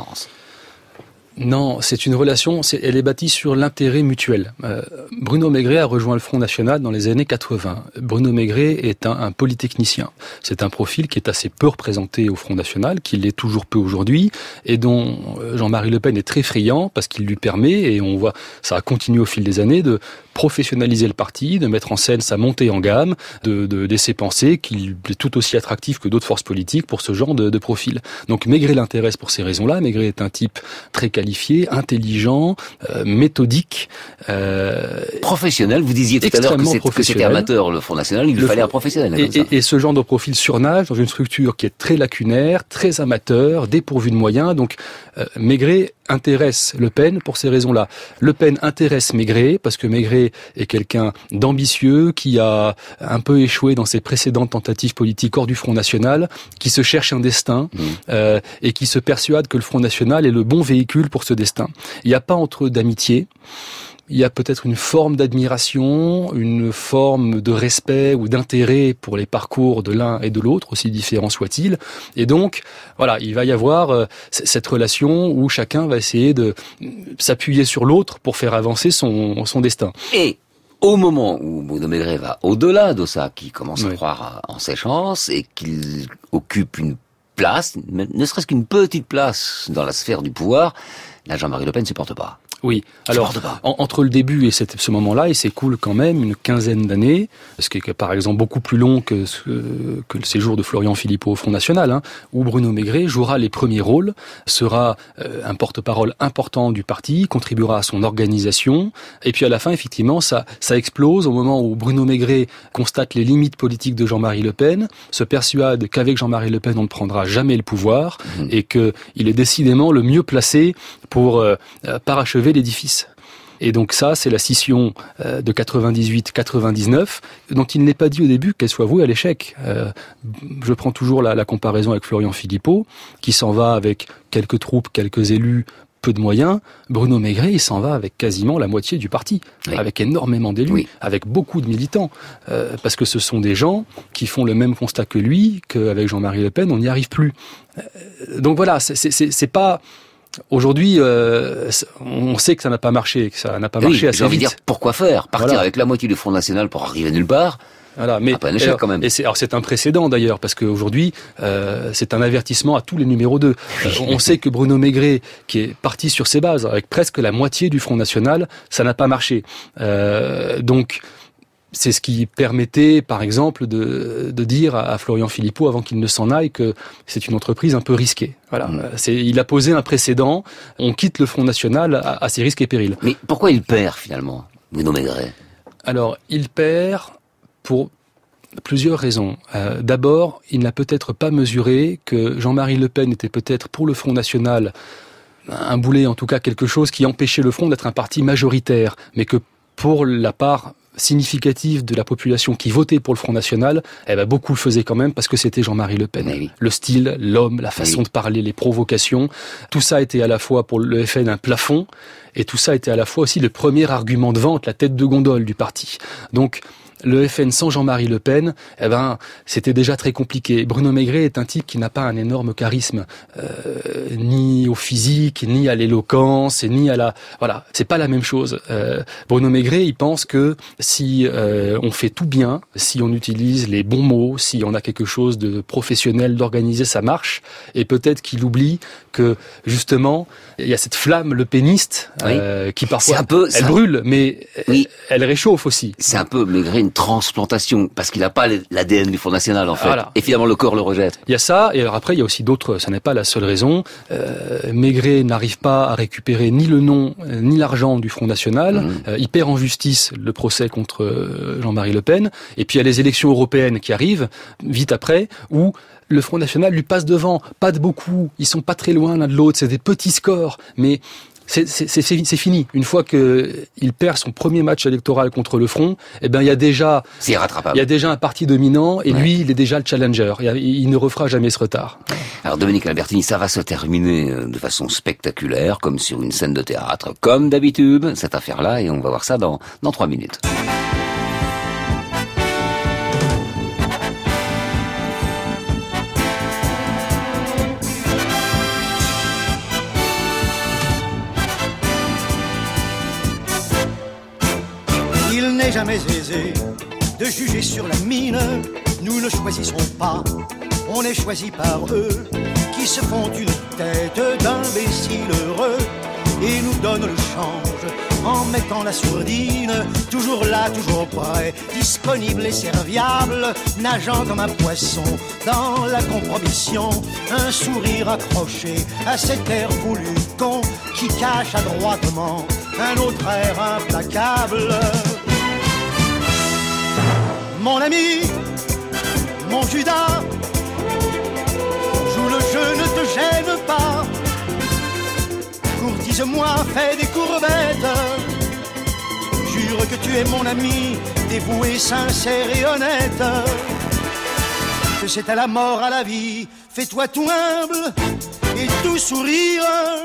Non, c'est une relation, c'est, elle est bâtie sur l'intérêt mutuel. Euh, Bruno Maigret a rejoint le Front National dans les années quatre-vingts. Bruno Maigret est un, un polytechnicien. C'est un profil qui est assez peu représenté au Front National, qui l'est toujours peu aujourd'hui, et dont Jean-Marie Le Pen est très friand parce qu'il lui permet, et on voit, ça a continué au fil des années, de professionnaliser le parti, de mettre en scène sa montée en gamme, de, de laisser penser qu'il est tout aussi attractif que d'autres forces politiques pour ce genre de, de profil. Donc Maigret l'intéresse pour ces raisons-là. Maigret est un type très qualifié, intelligent, euh, méthodique, euh, professionnel. Vous disiez tout à l'heure que, c'est, que c'était amateur le Front National, il lui fallait un professionnel. Et, et, et ce genre de profil surnage dans une structure qui est très lacunaire, très amateur, dépourvue de moyens. Donc euh, Maigret intéresse Le Pen pour ces raisons-là. Le Pen intéresse Maigret parce que Maigret est quelqu'un d'ambitieux qui a un peu échoué dans ses précédentes tentatives politiques hors du Front National, qui se cherche un destin mmh. euh, et qui se persuade que le Front National est le bon véhicule pour ce destin. Il n'y a pas entre eux d'amitié. Il y a peut-être une forme d'admiration, une forme de respect ou d'intérêt pour les parcours de l'un et de l'autre, aussi différents soient-ils. Et donc, voilà, il va y avoir euh, cette relation où chacun va essayer de s'appuyer sur l'autre pour faire avancer son, son destin. Et au moment où Bruno Maigret va au-delà de ça, qui commence oui. à croire en ses chances et qu'il occupe une place, ne serait-ce qu'une petite place dans la sphère du pouvoir, là, Jean-Marie Le Pen ne supporte pas. Oui, alors en, entre le début et cette, ce moment-là, il s'écoule quand même une quinzaine d'années, ce qui est par exemple beaucoup plus long que, ce, que le séjour de Florian Philippot au Front National, hein, où Bruno Maigret jouera les premiers rôles, sera euh, un porte-parole important du parti, contribuera à son organisation, et puis à la fin, effectivement, ça, ça explose au moment où Bruno Maigret constate les limites politiques de Jean-Marie Le Pen, se persuade qu'avec Jean-Marie Le Pen, on ne prendra jamais le pouvoir, mmh. et qu'il est décidément le mieux placé pour euh, parachever l'édifice. Et donc ça, c'est la scission euh, de quatre-vingt-dix-huit quatre-vingt-dix-neuf, dont il n'est pas dit au début qu'elle soit vouée à l'échec. Euh, je prends toujours la, la comparaison avec Florian Philippot, qui s'en va avec quelques troupes, quelques élus, peu de moyens, Bruno Maigret, il s'en va avec quasiment la moitié du parti, oui. avec énormément d'élus, oui. avec beaucoup de militants, euh, parce que ce sont des gens qui font le même constat que lui, qu'avec Jean-Marie Le Pen, on n'y arrive plus. Euh, donc voilà, c'est, c'est, c'est, c'est pas... Aujourd'hui, euh, on sait que ça n'a pas marché, que ça n'a pas oui, marché assez j'ai envie vite. de dire, pourquoi faire ? Partir voilà. avec la moitié du Front National pour arriver nulle part ? Voilà, mais ah, pas un échec alors, quand même. Et c'est, alors c'est un précédent d'ailleurs, parce qu'aujourd'hui, euh, c'est un avertissement à tous les numéros deux. Euh, on sait que Bruno Maigret, qui est parti sur ses bases, avec presque la moitié du Front National, ça n'a pas marché. Euh, donc, c'est ce qui permettait, par exemple, de, de dire à Florian Philippot, avant qu'il ne s'en aille, que c'est une entreprise un peu risquée. Voilà, mmh. c'est, il a posé un précédent, on quitte le Front National à, à ses risques et périls. Mais pourquoi il perd, finalement, Bruno Maigret ? Alors, il perd pour plusieurs raisons. Euh, d'abord, il n'a peut-être pas mesuré que Jean-Marie Le Pen était peut-être pour le Front National un boulet, en tout cas quelque chose qui empêchait le Front d'être un parti majoritaire, mais que pour la part significative de la population qui votait pour le Front National, eh ben beaucoup le faisaient quand même parce que c'était Jean-Marie Le Pen. Oui. Le style, l'homme, la façon oui. de parler, les provocations, tout ça était à la fois pour le F N un plafond, et tout ça était à la fois aussi le premier argument de vente, la tête de gondole du parti. Donc, le F N sans Jean-Marie Le Pen, eh ben, c'était déjà très compliqué. Bruno Maigret est un type qui n'a pas un énorme charisme, euh, ni au physique, ni à l'éloquence, et ni à la... Voilà, c'est pas la même chose. Euh, Bruno Maigret, il pense que si euh, on fait tout bien, si on utilise les bons mots, si on a quelque chose de professionnel, d'organisé, ça marche. Et peut-être qu'il oublie que, justement, il y a cette flamme le péniste, oui. euh, qui parfois, un peu, elle brûle, mais oui. elle, elle réchauffe aussi. C'est un peu Maigret, une transplantation, parce qu'il n'a pas l'A D N du Front National, en fait. Voilà. Et finalement, le corps le rejette. Il y a ça, et alors après, il y a aussi d'autres, ça n'est pas la seule raison. Euh, Maigret n'arrive pas à récupérer ni le nom, euh, ni l'argent du Front National. Mmh. Euh, il perd en justice le procès contre euh, Jean-Marie Le Pen. Et puis, il y a les élections européennes qui arrivent, vite après, où le Front National lui passe devant. Pas de beaucoup, ils sont pas très loin l'un de l'autre, c'est des petits scores, mais... C'est, c'est, c'est, c'est fini. Une fois que il perd son premier match électoral contre le Front, eh ben il y a déjà, c'est irrattrapable. Il y a déjà un parti dominant et ouais. lui, il est déjà le challenger. Il, il ne refera jamais ce retard. Alors Dominique Albertini, ça va se terminer de façon spectaculaire, comme sur une scène de théâtre, comme d'habitude, cette affaire-là, et on va voir ça dans dans trois minutes. Il n'est jamais aisé de juger sur la mine. Nous ne choisissons pas, on est choisi par eux, qui se font une tête d'imbéciles heureux et nous donnent le change en mettant la sourdine. Toujours là, toujours prêt, disponible et serviable, nageant comme un poisson dans la compromission. Un sourire accroché à cet air voulu con qui cache adroitement un autre air implacable. Mon ami, mon Judas, joue le jeu, ne te gêne pas. Courtise-moi, fais des courbettes. Jure que tu es mon ami, dévoué, sincère et honnête. Que c'est à la mort, à la vie, fais-toi tout humble et tout sourire.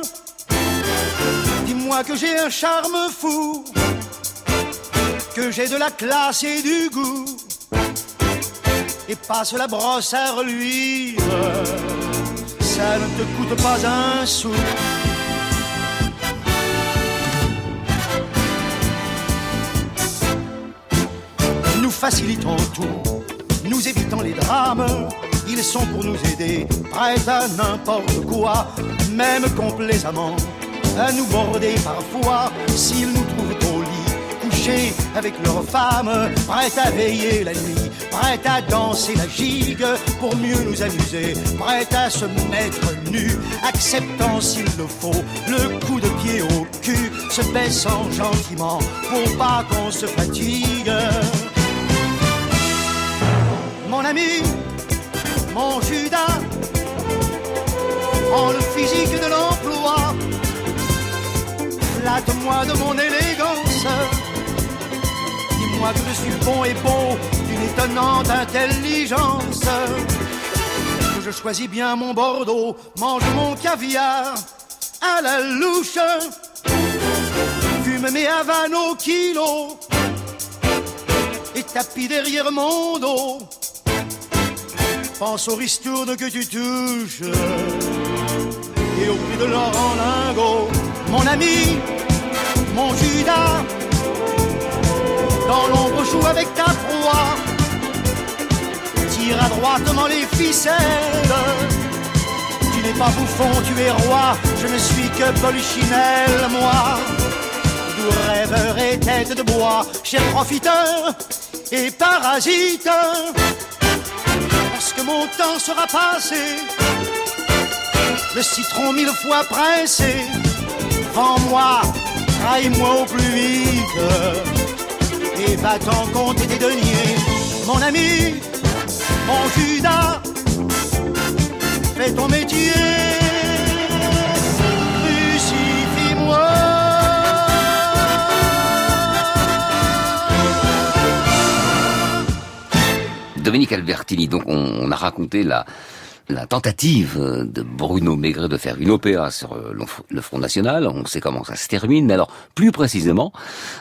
Dis-moi que j'ai un charme fou, que j'ai de la classe et du goût, et passe la brosse à reluire, ça ne te coûte pas un sou. Nous facilitons tout, nous évitons les drames, ils sont pour nous aider, prêts à n'importe quoi, même complaisamment, à nous border parfois, s'ils nous trouvent au lit, couchés avec leurs femmes, prêts à veiller la nuit, prêts à danser la gigue pour mieux nous amuser, prêts à se mettre nus, acceptant s'il le faut le coup de pied au cul, se baissant gentiment pour pas qu'on se fatigue. Mon ami, mon Judas, prends le physique de l'emploi, flatte-moi de mon élégance, dis-moi que je suis bon et beau d'une étonnante intelligence, que je choisis bien mon Bordeaux, mange mon caviar, à la louche, fume mes havanes au kilo, et tapis derrière mon dos. Pense aux ristournes que tu touches, et au prix de l'or en lingots. Mon ami, mon Judas, dans l'ombre joue avec ta proie. Tire à droite dans les ficelles. Tu n'es pas bouffon, tu es roi. Je ne suis que polichinelle, moi. Doux rêveur et tête de bois, cher profiteur et parasite. Lorsque mon temps sera passé, le citron mille fois pressé, vends-moi, traille-moi au plus vite, et va-t'en compter tes deniers. Mon ami, mon Judas, fais ton métier, crucifie-moi. Dominique Albertini, donc on, on a raconté la... la tentative de Bruno Maigret de faire une opéra sur le Front National. On sait comment ça se termine, mais alors plus précisément,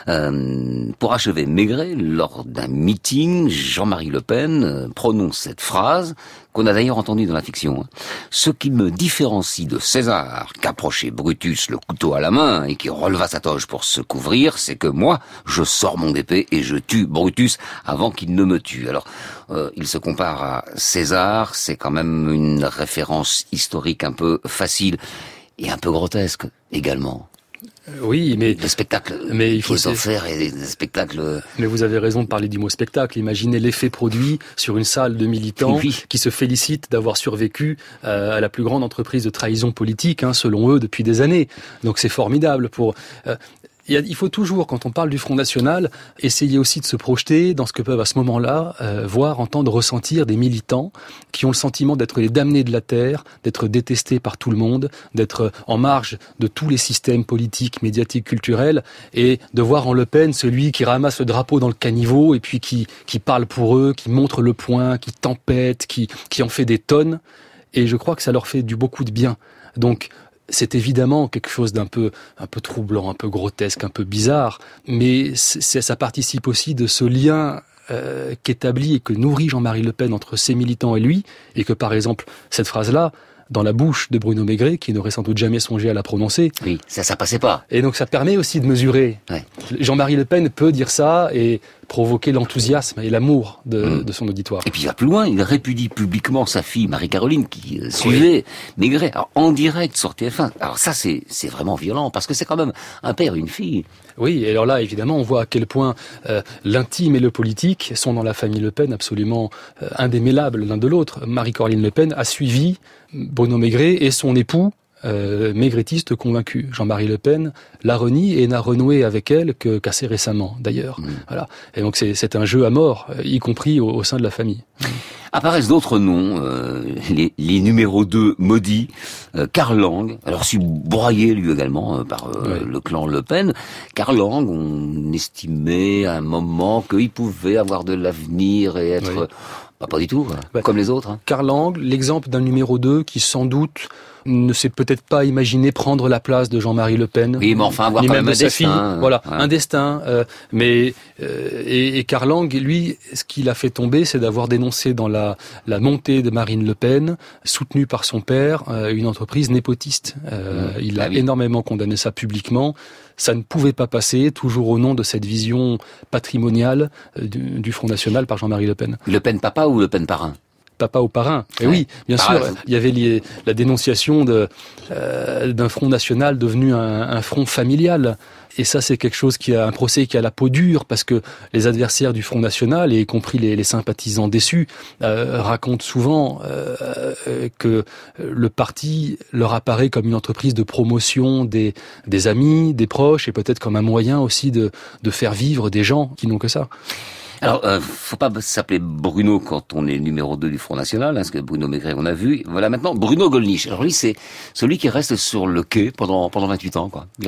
euh, pour achever Maigret, lors d'un meeting, Jean-Marie Le Pen euh, prononce cette phrase qu'on a d'ailleurs entendue dans la fiction. Hein. Ce qui me différencie de César, qu'approchait Brutus le couteau à la main et qui releva sa toge pour se couvrir, c'est que moi, je sors mon épée et je tue Brutus avant qu'il ne me tue. Alors, euh, il se compare à César, c'est quand même une référence historique un peu facile et un peu grotesque également. Oui, mais le spectacle mais il faut qui est offert et des spectacles. Mais vous avez raison de parler du mot spectacle. Imaginez l'effet produit sur une salle de militants oui. qui se félicitent d'avoir survécu euh, à la plus grande entreprise de trahison politique, hein, selon eux, depuis des années. Donc c'est formidable pour. Euh, Il faut toujours, quand on parle du Front National, essayer aussi de se projeter dans ce que peuvent à ce moment-là euh, voir, entendre, ressentir des militants qui ont le sentiment d'être les damnés de la terre, d'être détestés par tout le monde, d'être en marge de tous les systèmes politiques, médiatiques, culturels, et de voir en Le Pen celui qui ramasse le drapeau dans le caniveau et puis qui, qui parle pour eux, qui montre le poing, qui tempête, qui, qui en fait des tonnes. Et je crois que ça leur fait du beaucoup de bien. Donc, c'est évidemment quelque chose d'un peu, un peu troublant, un peu grotesque, un peu bizarre, mais c'est, ça participe aussi de ce lien euh, qu'établit et que nourrit Jean-Marie Le Pen entre ses militants et lui, et que par exemple, cette phrase-là, dans la bouche de Bruno Maigret, qui n'aurait sans doute jamais songé à la prononcer. Oui, ça, ça passait pas. Et donc ça permet aussi de mesurer. Ouais. Jean-Marie Le Pen peut dire ça et provoquer l'enthousiasme et l'amour de, mmh. de son auditoire. Et puis il va plus loin, il répudie publiquement sa fille Marie-Caroline qui euh, suivait oui. Maigret, alors, en direct sur T F un. Alors ça c'est c'est vraiment violent parce que c'est quand même un père et une fille. Oui, et alors là évidemment on voit à quel point euh, l'intime et le politique sont dans la famille Le Pen absolument euh, indémêlables l'un de l'autre. Marie-Caroline Le Pen a suivi Bruno Maigret et son époux Euh, maigretiste convaincu. Jean-Marie Le Pen l'a renie et n'a renoué avec elle que qu'assez récemment, d'ailleurs. Mmh. Voilà. Et donc c'est, c'est un jeu à mort, y compris au, au sein de la famille. Mmh. Apparaissent d'autres noms, euh, les, les numéros deux maudits, euh, Karl Lang, alors si broyé lui également euh, par euh, ouais. le clan Le Pen. Karl Lang, on estimait à un moment qu'il pouvait avoir de l'avenir et être... Ouais. Bah, pas du tout, bah, comme les autres. Hein. Karl Lang, l'exemple d'un numéro deux qui sans doute ne s'est peut-être pas imaginé prendre la place de Jean-Marie Le Pen. Oui, mais enfin avoir quand même un destin. Fille. Euh, voilà, ouais. un destin. Euh, mais euh, et, et Karl Lang, lui, ce qu'il a fait tomber, c'est d'avoir dénoncé dans la, la montée de Marine Le Pen, soutenue par son père, euh, une entreprise népotiste. Euh, mmh. Il a ah, oui. énormément condamné ça publiquement. Ça ne pouvait pas passer, toujours au nom de cette vision patrimoniale du, du Front National par Jean-Marie Le Pen. Le Pen papa ou Le Pen parrain ? Papa au parrain. Et ouais. oui, bien Pareil. sûr, il y avait lié, la dénonciation de, euh, d'un Front National devenu un, un front familial. Et ça, c'est quelque chose qui a un procès qui a la peau dure, parce que les adversaires du Front National, et y compris les, les sympathisants déçus, euh, racontent souvent euh, euh, que le parti leur apparaît comme une entreprise de promotion des, des amis, des proches, et peut-être comme un moyen aussi de, de faire vivre des gens qui n'ont que ça. Alors, euh, faut pas s'appeler Bruno quand on est numéro deux du Front National, hein, parce que Bruno Maigret, on a vu. Voilà maintenant Bruno Gollnisch. Alors lui, c'est celui qui reste sur le quai pendant pendant vingt-huit ans, quoi. Il attend.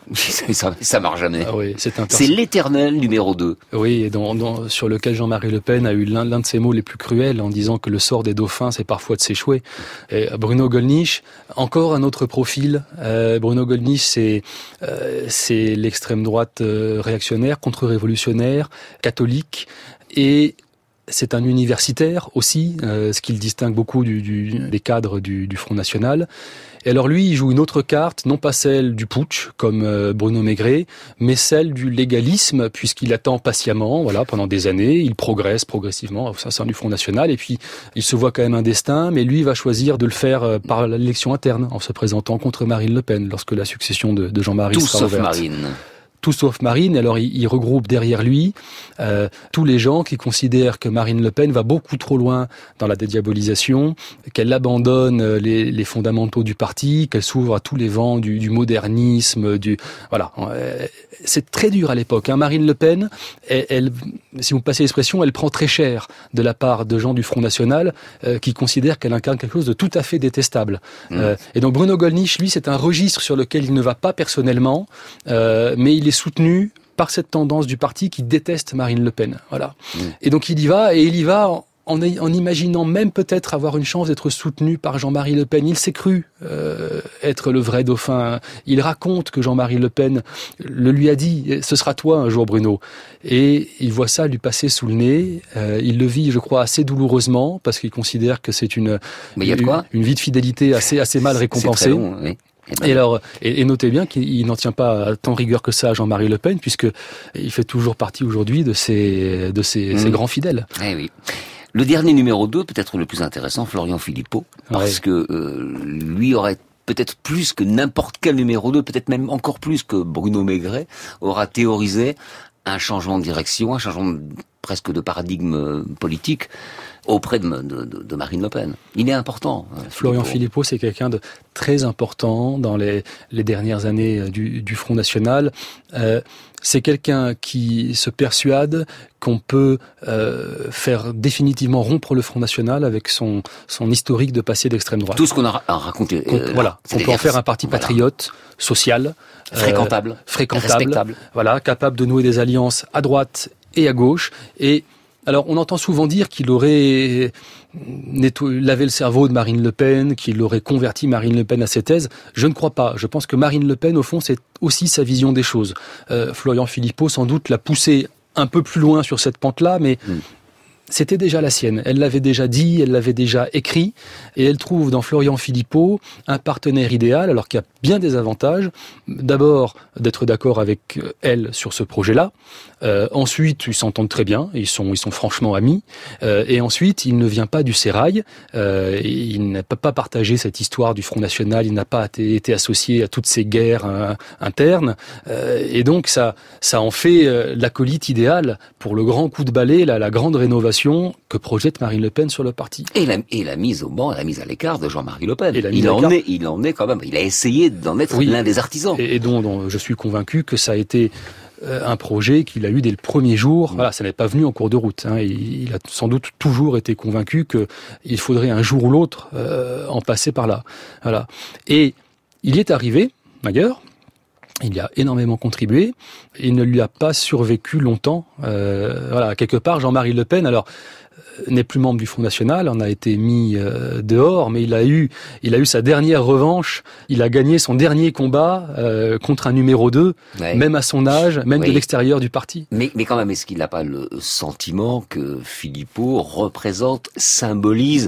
ça, ça marche jamais. Ah oui, c'est un c'est l'éternel numéro deux. Oui, et dans, dans, sur lequel Jean-Marie Le Pen a eu l'un, l'un de ses mots les plus cruels en disant que le sort des dauphins, c'est parfois de s'échouer. Et Bruno Gollnisch, encore un autre profil. Euh, Bruno Gollnisch, c'est, euh, c'est l'extrême droite euh, réactionnaire, contre-révolutionnaire, catholique, et c'est un universitaire aussi, euh, ce qui le distingue beaucoup du, du, des cadres du, du Front National. Et alors lui, il joue une autre carte, non pas celle du putsch, comme euh, Bruno Maigret, mais celle du légalisme, puisqu'il attend patiemment, voilà, pendant des années, il progresse progressivement au sein du Front National, et puis il se voit quand même un destin, mais lui va choisir de le faire euh, par l'élection interne, en se présentant contre Marine Le Pen, lorsque la succession de, de Jean-Marie Tout sera sauf ouverte. Marine. Tout sauf Marine. Alors il, il regroupe derrière lui euh, tous les gens qui considèrent que Marine Le Pen va beaucoup trop loin dans la dédiabolisation, qu'elle abandonne les, les fondamentaux du parti, qu'elle s'ouvre à tous les vents du, du modernisme, du voilà. Euh, c'est très dur à l'époque. Hein. Marine Le Pen, elle, elle, si vous passez l'expression, elle prend très cher de la part de gens du Front National euh, qui considèrent qu'elle incarne quelque chose de tout à fait détestable. Mmh. Euh, et donc Bruno Gollnisch, lui, c'est un registre sur lequel il ne va pas personnellement, euh, mais il est soutenu par cette tendance du parti qui déteste Marine Le Pen. Voilà. Mmh. Et donc il y va, et il y va en, en, en imaginant même peut-être avoir une chance d'être soutenu par Jean-Marie Le Pen. Il s'est cru euh, être le vrai dauphin. Il raconte que Jean-Marie Le Pen le lui a dit « Ce sera toi un jour, Bruno ». Et il voit ça lui passer sous le nez. Euh, il le vit, je crois, assez douloureusement, parce qu'il considère que c'est une, Mais y a de une, quoi une vie de fidélité assez, assez mal récompensée. C'est très long, oui. Et alors, et, et notez bien qu'il n'en tient pas tant rigueur que ça à Jean-Marie Le Pen, puisque il fait toujours partie aujourd'hui de ses, de ses, mmh. ses grands fidèles. Eh oui. Le dernier numéro deux, peut-être le plus intéressant, Florian Philippot, parce ouais. que euh, lui aurait peut-être plus que n'importe quel numéro deux, peut-être même encore plus que Bruno Maigret, aura théorisé un changement de direction, un changement de, presque de paradigme politique auprès de, de, de Marine Le Pen. Il est important. Florian Philippot, c'est quelqu'un de très important dans les, les dernières années du, du Front National. Euh, c'est quelqu'un qui se persuade qu'on peut euh, faire définitivement rompre le Front National avec son, son historique de passé d'extrême droite. Tout ce qu'on a raconté. Euh, voilà, on peut en faire un parti patriote, voilà. social, fréquentable, euh, fréquentable, respectable, voilà, capable de nouer des alliances à droite et à gauche. Et alors, on entend souvent dire qu'il aurait netto- lavé le cerveau de Marine Le Pen, qu'il aurait converti Marine Le Pen à ses thèses. Je ne crois pas. Je pense que Marine Le Pen, au fond, c'est aussi sa vision des choses. Euh, Florian Philippot, sans doute, l'a poussé un peu plus loin sur cette pente-là, mais mmh. c'était déjà la sienne. Elle l'avait déjà dit, elle l'avait déjà écrit, et elle trouve dans Florian Philippot un partenaire idéal, alors qu'il y a bien des avantages. D'abord, d'être d'accord avec elle sur ce projet-là. Euh, ensuite, ils s'entendent très bien, ils sont, ils sont franchement amis. Euh, et ensuite, il ne vient pas du sérail. Euh, il n'a pas partagé cette histoire du Front National. Il n'a pas été, été associé à toutes ces guerres euh, internes. Euh, et donc, ça, ça en fait euh, l'acolyte idéal pour le grand coup de balai, la, la grande rénovation que projette Marine Le Pen sur le parti. Et la, et la mise au banc, la mise à l'écart de Jean-Marie Le Pen. Il en est, il en est quand même. Il a essayé d'en être oui, l'un des artisans. Et, et dont, dont je suis convaincu que ça a été un projet qu'il a eu dès le premier jour. Mmh. Voilà, ça n'est pas venu en cours de route. Hein. Il, il a sans doute toujours été convaincu qu'il faudrait un jour ou l'autre euh, en passer par là. Voilà. Et il y est arrivé, d'ailleurs. Il y a énormément contribué. Il ne lui a pas survécu longtemps. Euh, voilà, quelque part, Jean-Marie Le Pen, alors n'est plus membre du Front National, en a été mis euh, dehors, mais il a eu, il a eu sa dernière revanche. Il a gagné son dernier combat euh, contre un numéro deux, ouais. même à son âge, même oui. de l'extérieur du parti. Mais, mais quand même, est-ce qu'il n'a pas le sentiment que Philippot représente, symbolise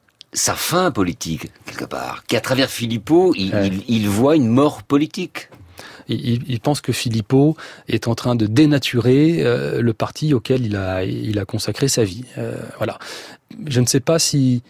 sa fin politique quelque part, qu'à travers Philippot, il, ouais. il, il voit une mort politique? Il, il pense que Philippot est en train de dénaturer euh, le parti auquel il a, il a consacré sa vie. Euh, voilà. Je ne sais pas si...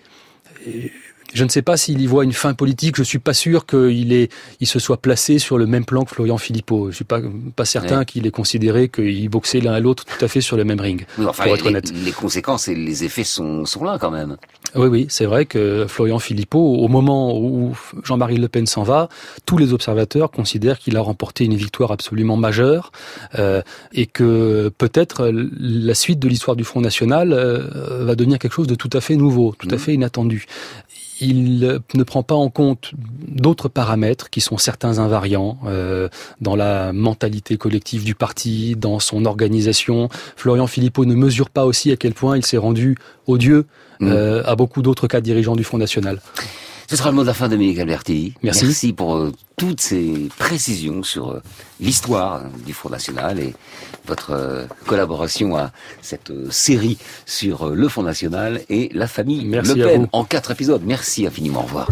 Je ne sais pas s'il y voit une fin politique. Je suis pas sûr qu'il est, il se soit placé sur le même plan que Florian Philippot. Je suis pas pas certain ouais. qu'il ait considéré qu'ils boxaient l'un à l'autre tout à fait sur le même ring. Oui, enfin, pour être les, honnête. Les conséquences et les effets sont sont là quand même. Oui, oui, c'est vrai que Florian Philippot, au moment où Jean-Marie Le Pen s'en va, tous les observateurs considèrent qu'il a remporté une victoire absolument majeure euh, et que peut-être la suite de l'histoire du Front National euh, va devenir quelque chose de tout à fait nouveau, tout mmh. à fait inattendu. il ne prend pas en compte d'autres paramètres qui sont certains invariants euh, dans la mentalité collective du parti, dans son organisation. Florian Philippot ne mesure pas aussi à quel point il s'est rendu odieux mmh. euh, à beaucoup d'autres cas dirigeants du Front National. Ce sera le mot de la fin, Dominique Alberti. Merci. Merci pour euh, toutes ces précisions sur euh, l'histoire du Front National et votre euh, collaboration à cette euh, série sur euh, le Front National et la famille Merci Le Pen vous. en quatre épisodes. Merci infiniment. Au revoir.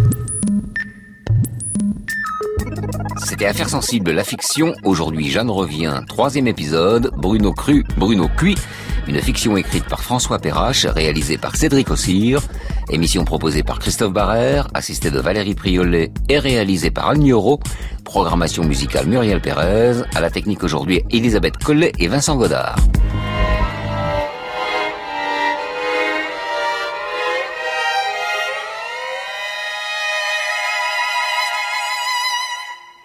C'était Affaires sensibles, la fiction. Aujourd'hui, Jeanne revient. Troisième épisode. Bruno cru, Bruno cuit. Une fiction écrite par François Perrache, réalisée par Cédric Ossire. Émission proposée par Christophe Barrère, assistée de Valérie Priolet et réalisée par Anne Nioro. Programmation musicale Muriel Pérez. À la technique aujourd'hui, Elisabeth Collet et Vincent Godard.